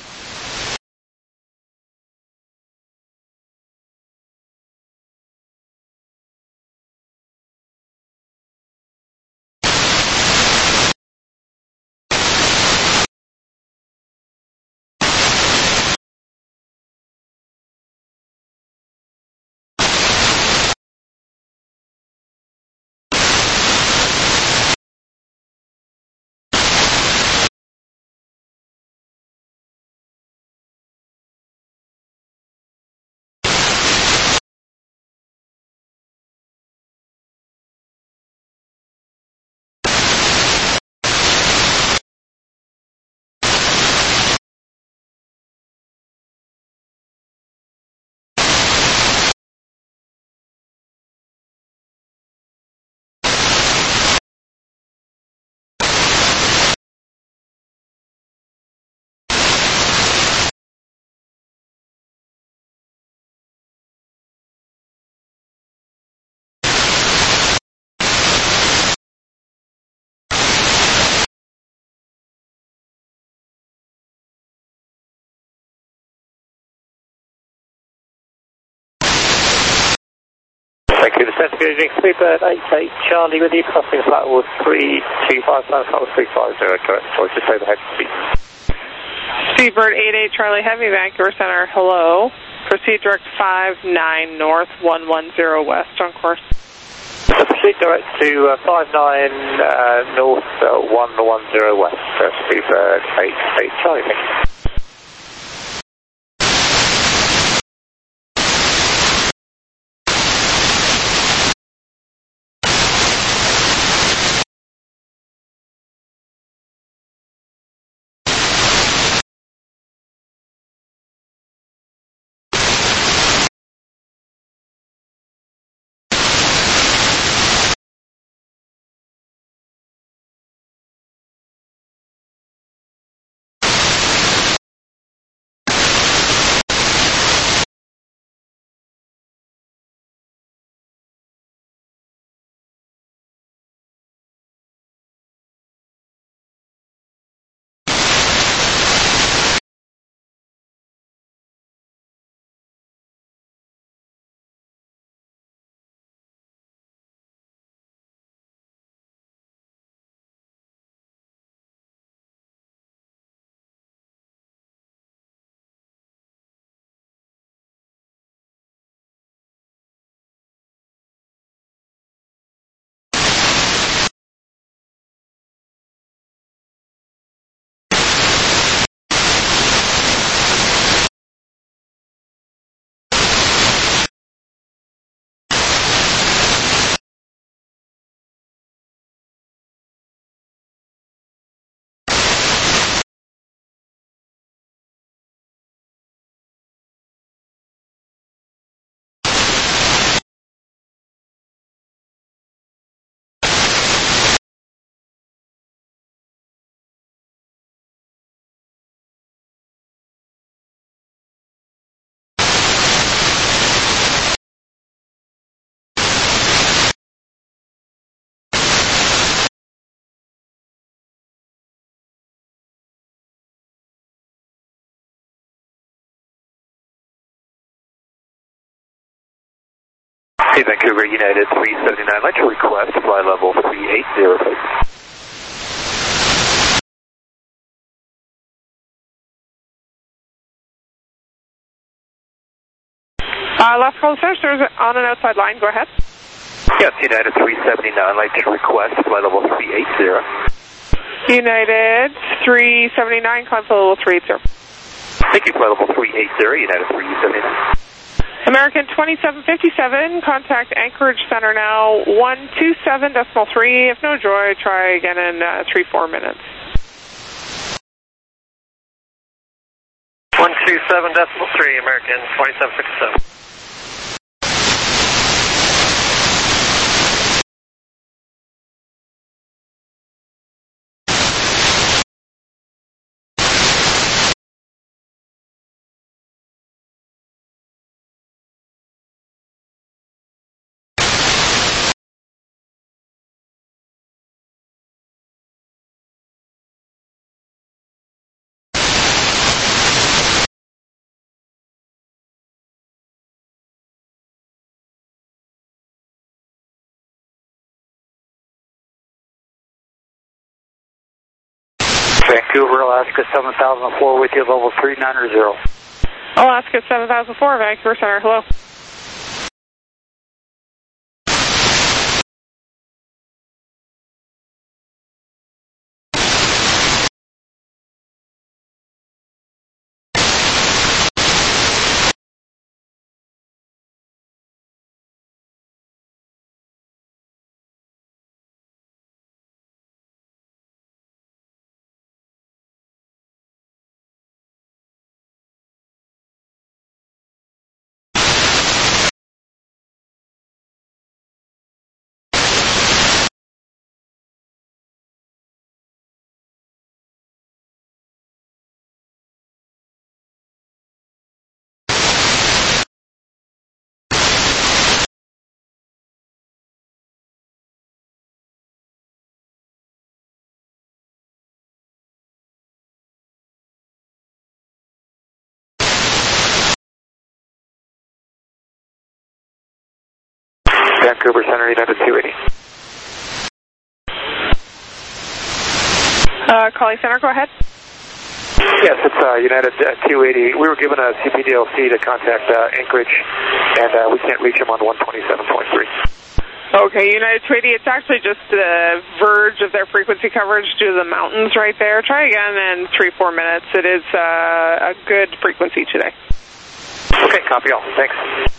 Thank you. The Centre Grading Sleeper 88 Charlie with you, crossing flat was 325, flat was 350, correct. So just overhead speed. Speedbird 88 Charlie Heavy, Vancouver Center, hello. Proceed direct 59 north, 110 west on course. So proceed direct to 59 north, 110 west, Speedbird 88 Charlie, thank you. Hey, Vancouver United 379, I'd like to request fly level 380, please. Last call to search, there's on an outside line, go ahead. Yes, United 379, I'd like to request fly level 380. United 379, climb to level 380. Thank you, fly level 380, United 379. American 2757, contact Anchorage Center now, 127.3. If no joy, try again in 3-4 minutes. 127.3, American 2757. Vancouver, Alaska 7004 with you, level 390. Alaska 7004, Vancouver Center, hello. Vancouver Center, United 280. Calling Center, go ahead. Yes, it's United 280. We were given a CPDLC to contact Anchorage, and we can't reach them on 127.3. Okay, United 280, it's actually just the verge of their frequency coverage due to the mountains right there. Try again in 3-4 minutes. It is a good frequency today. Okay, copy all. Thanks.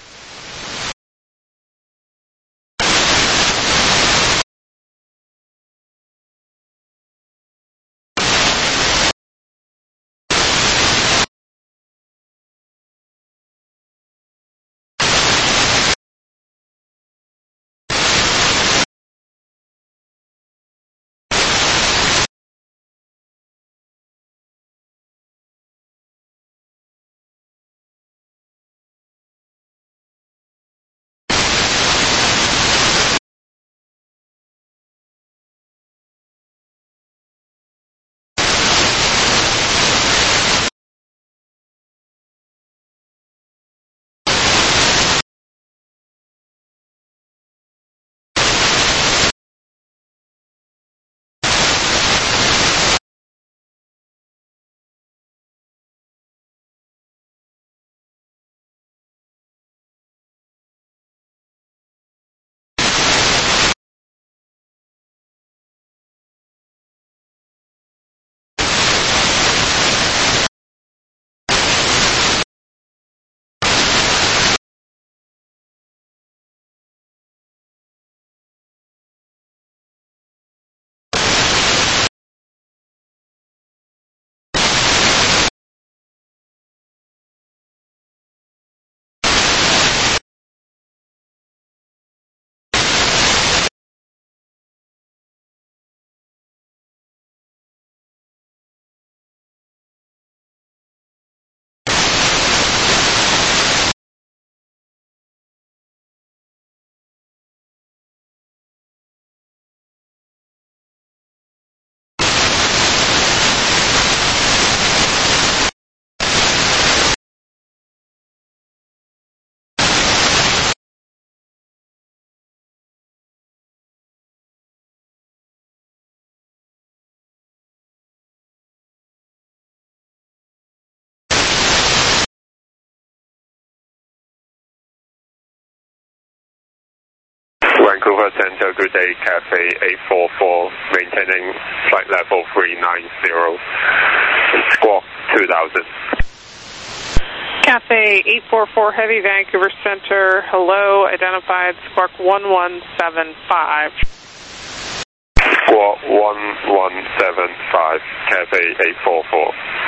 Vancouver Center, good day, Cafe 844, maintaining flight level 390, squawk 2000. Cafe 844 Heavy, Vancouver Center, hello, identified squawk 1175. Squawk 1175, Cafe 844.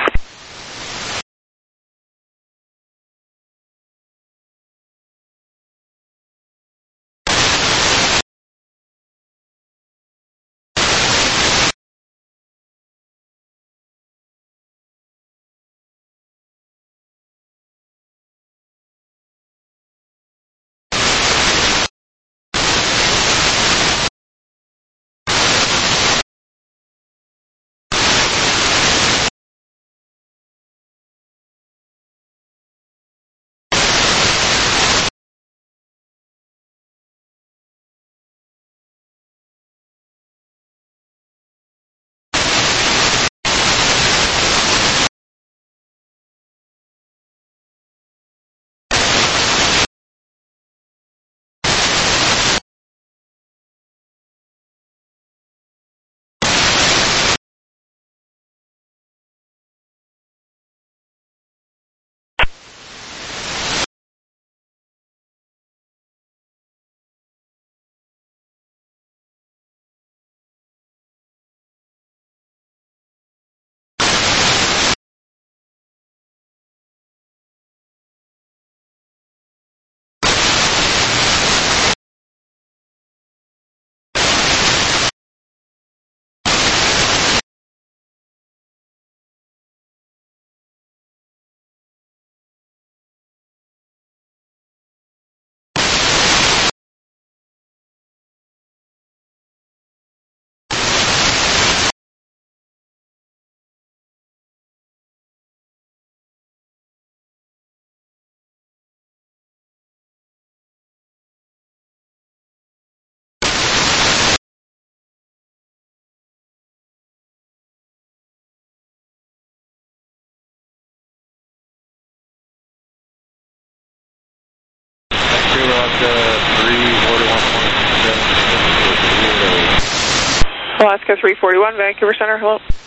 Alaska 341, Vancouver Center, hello.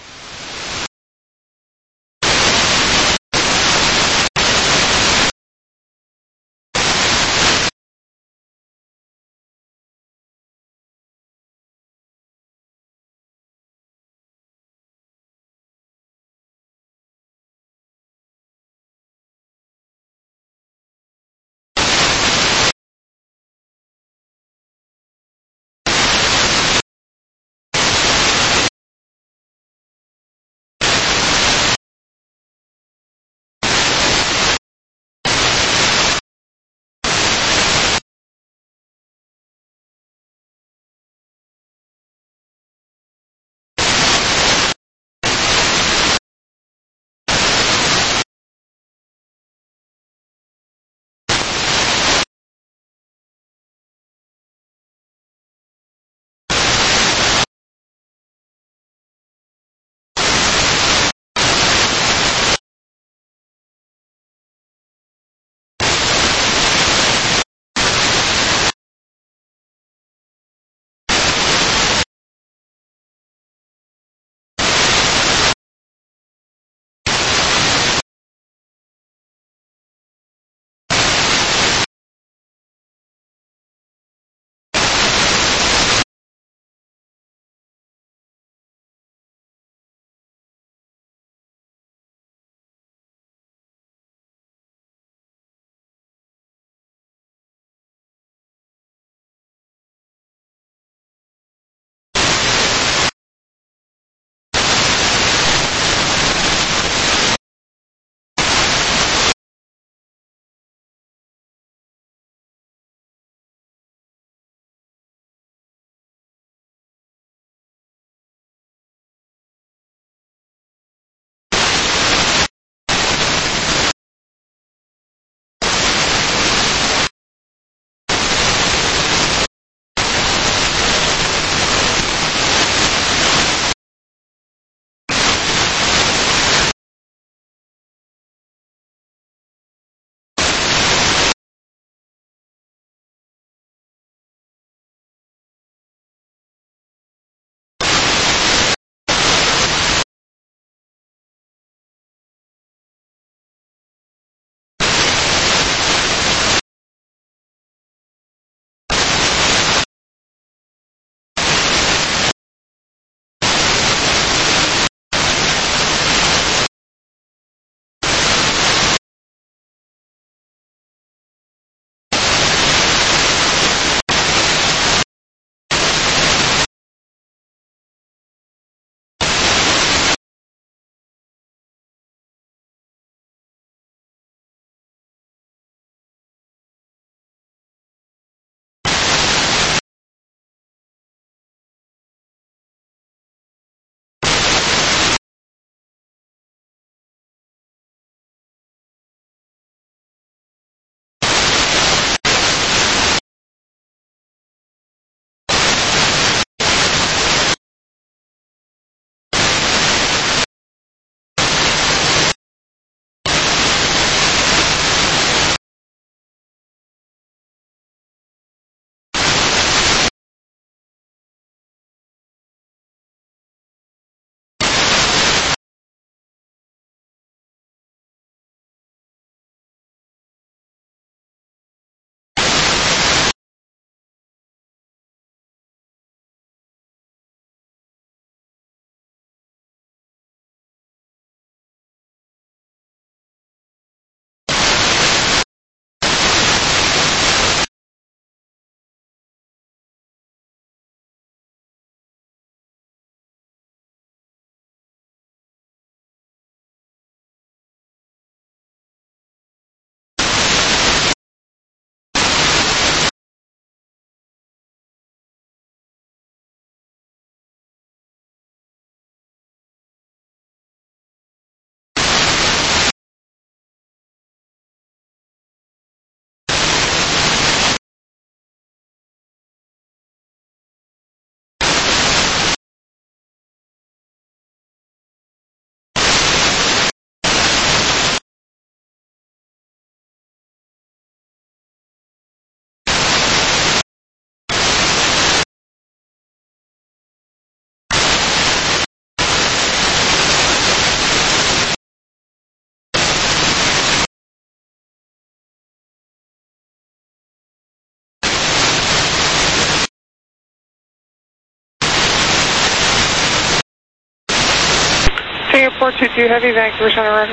Singapore 22 Heavy, Vancouver Center, roger.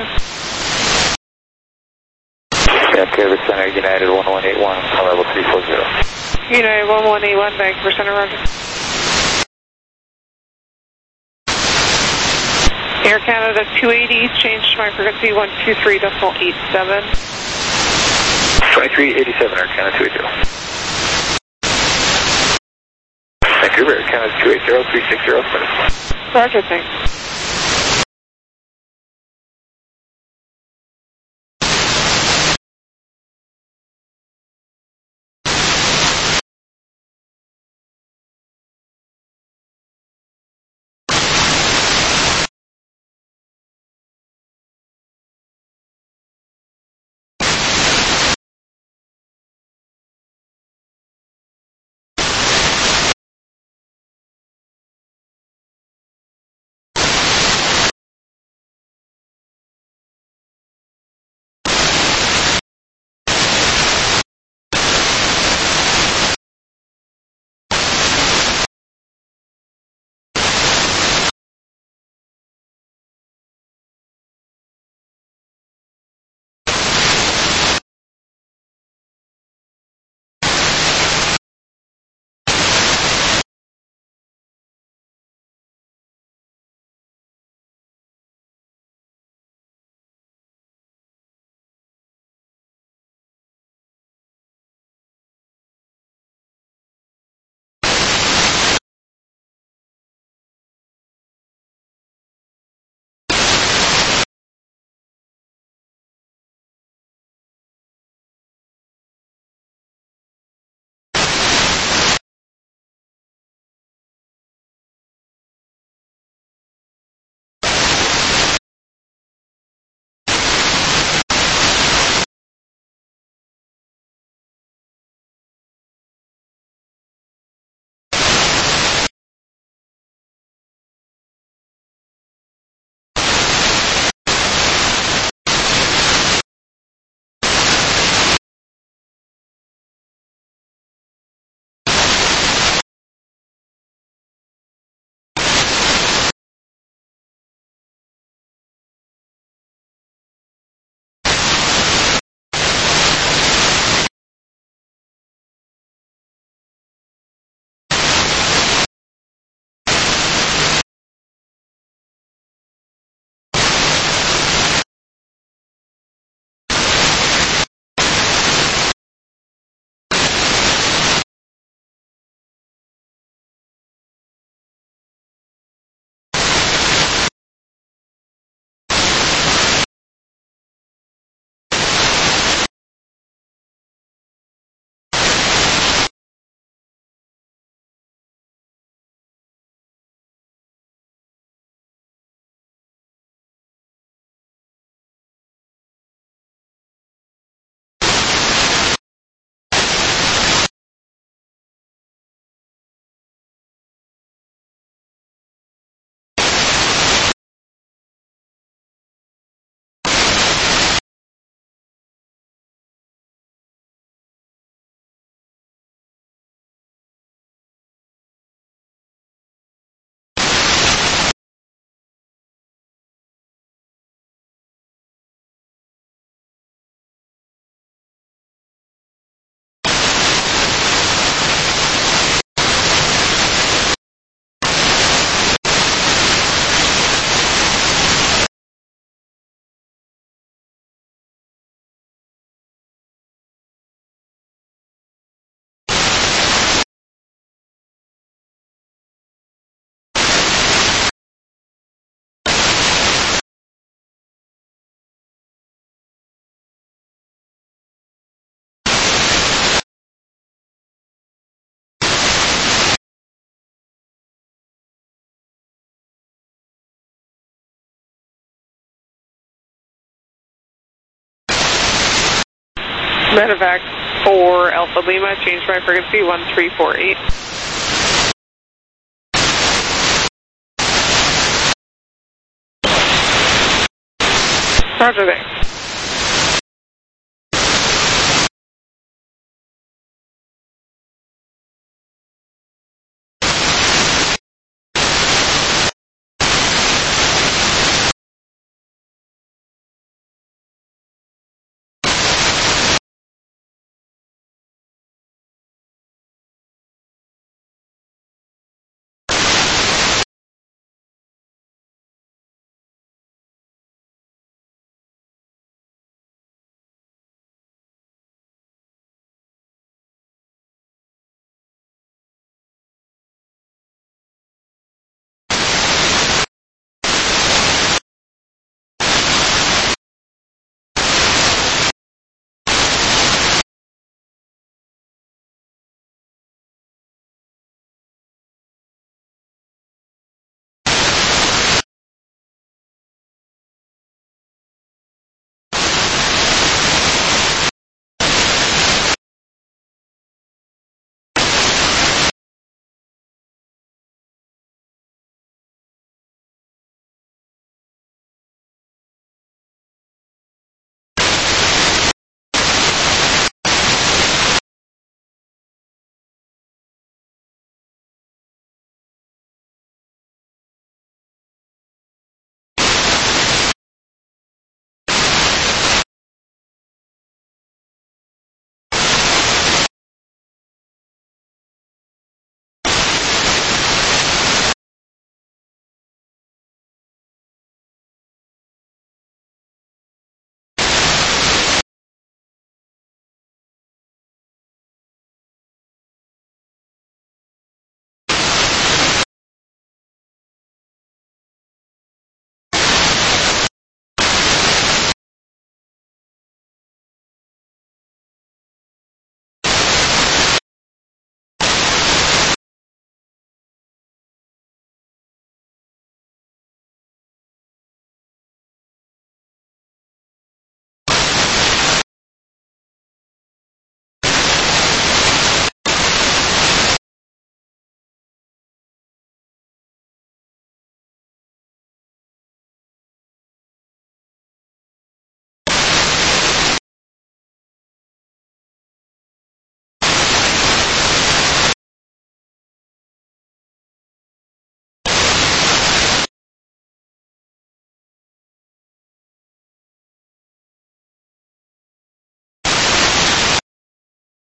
Vancouver Center, United 1181, level 340. United 1181, Vancouver Center, roger. Air Canada 280, change my frequency 123.87. 2387, Air Canada 280. Vancouver, Air Canada 280, 360. Roger, thanks. Medevac 4 Alpha Lima, change my frequency 1348. Roger that.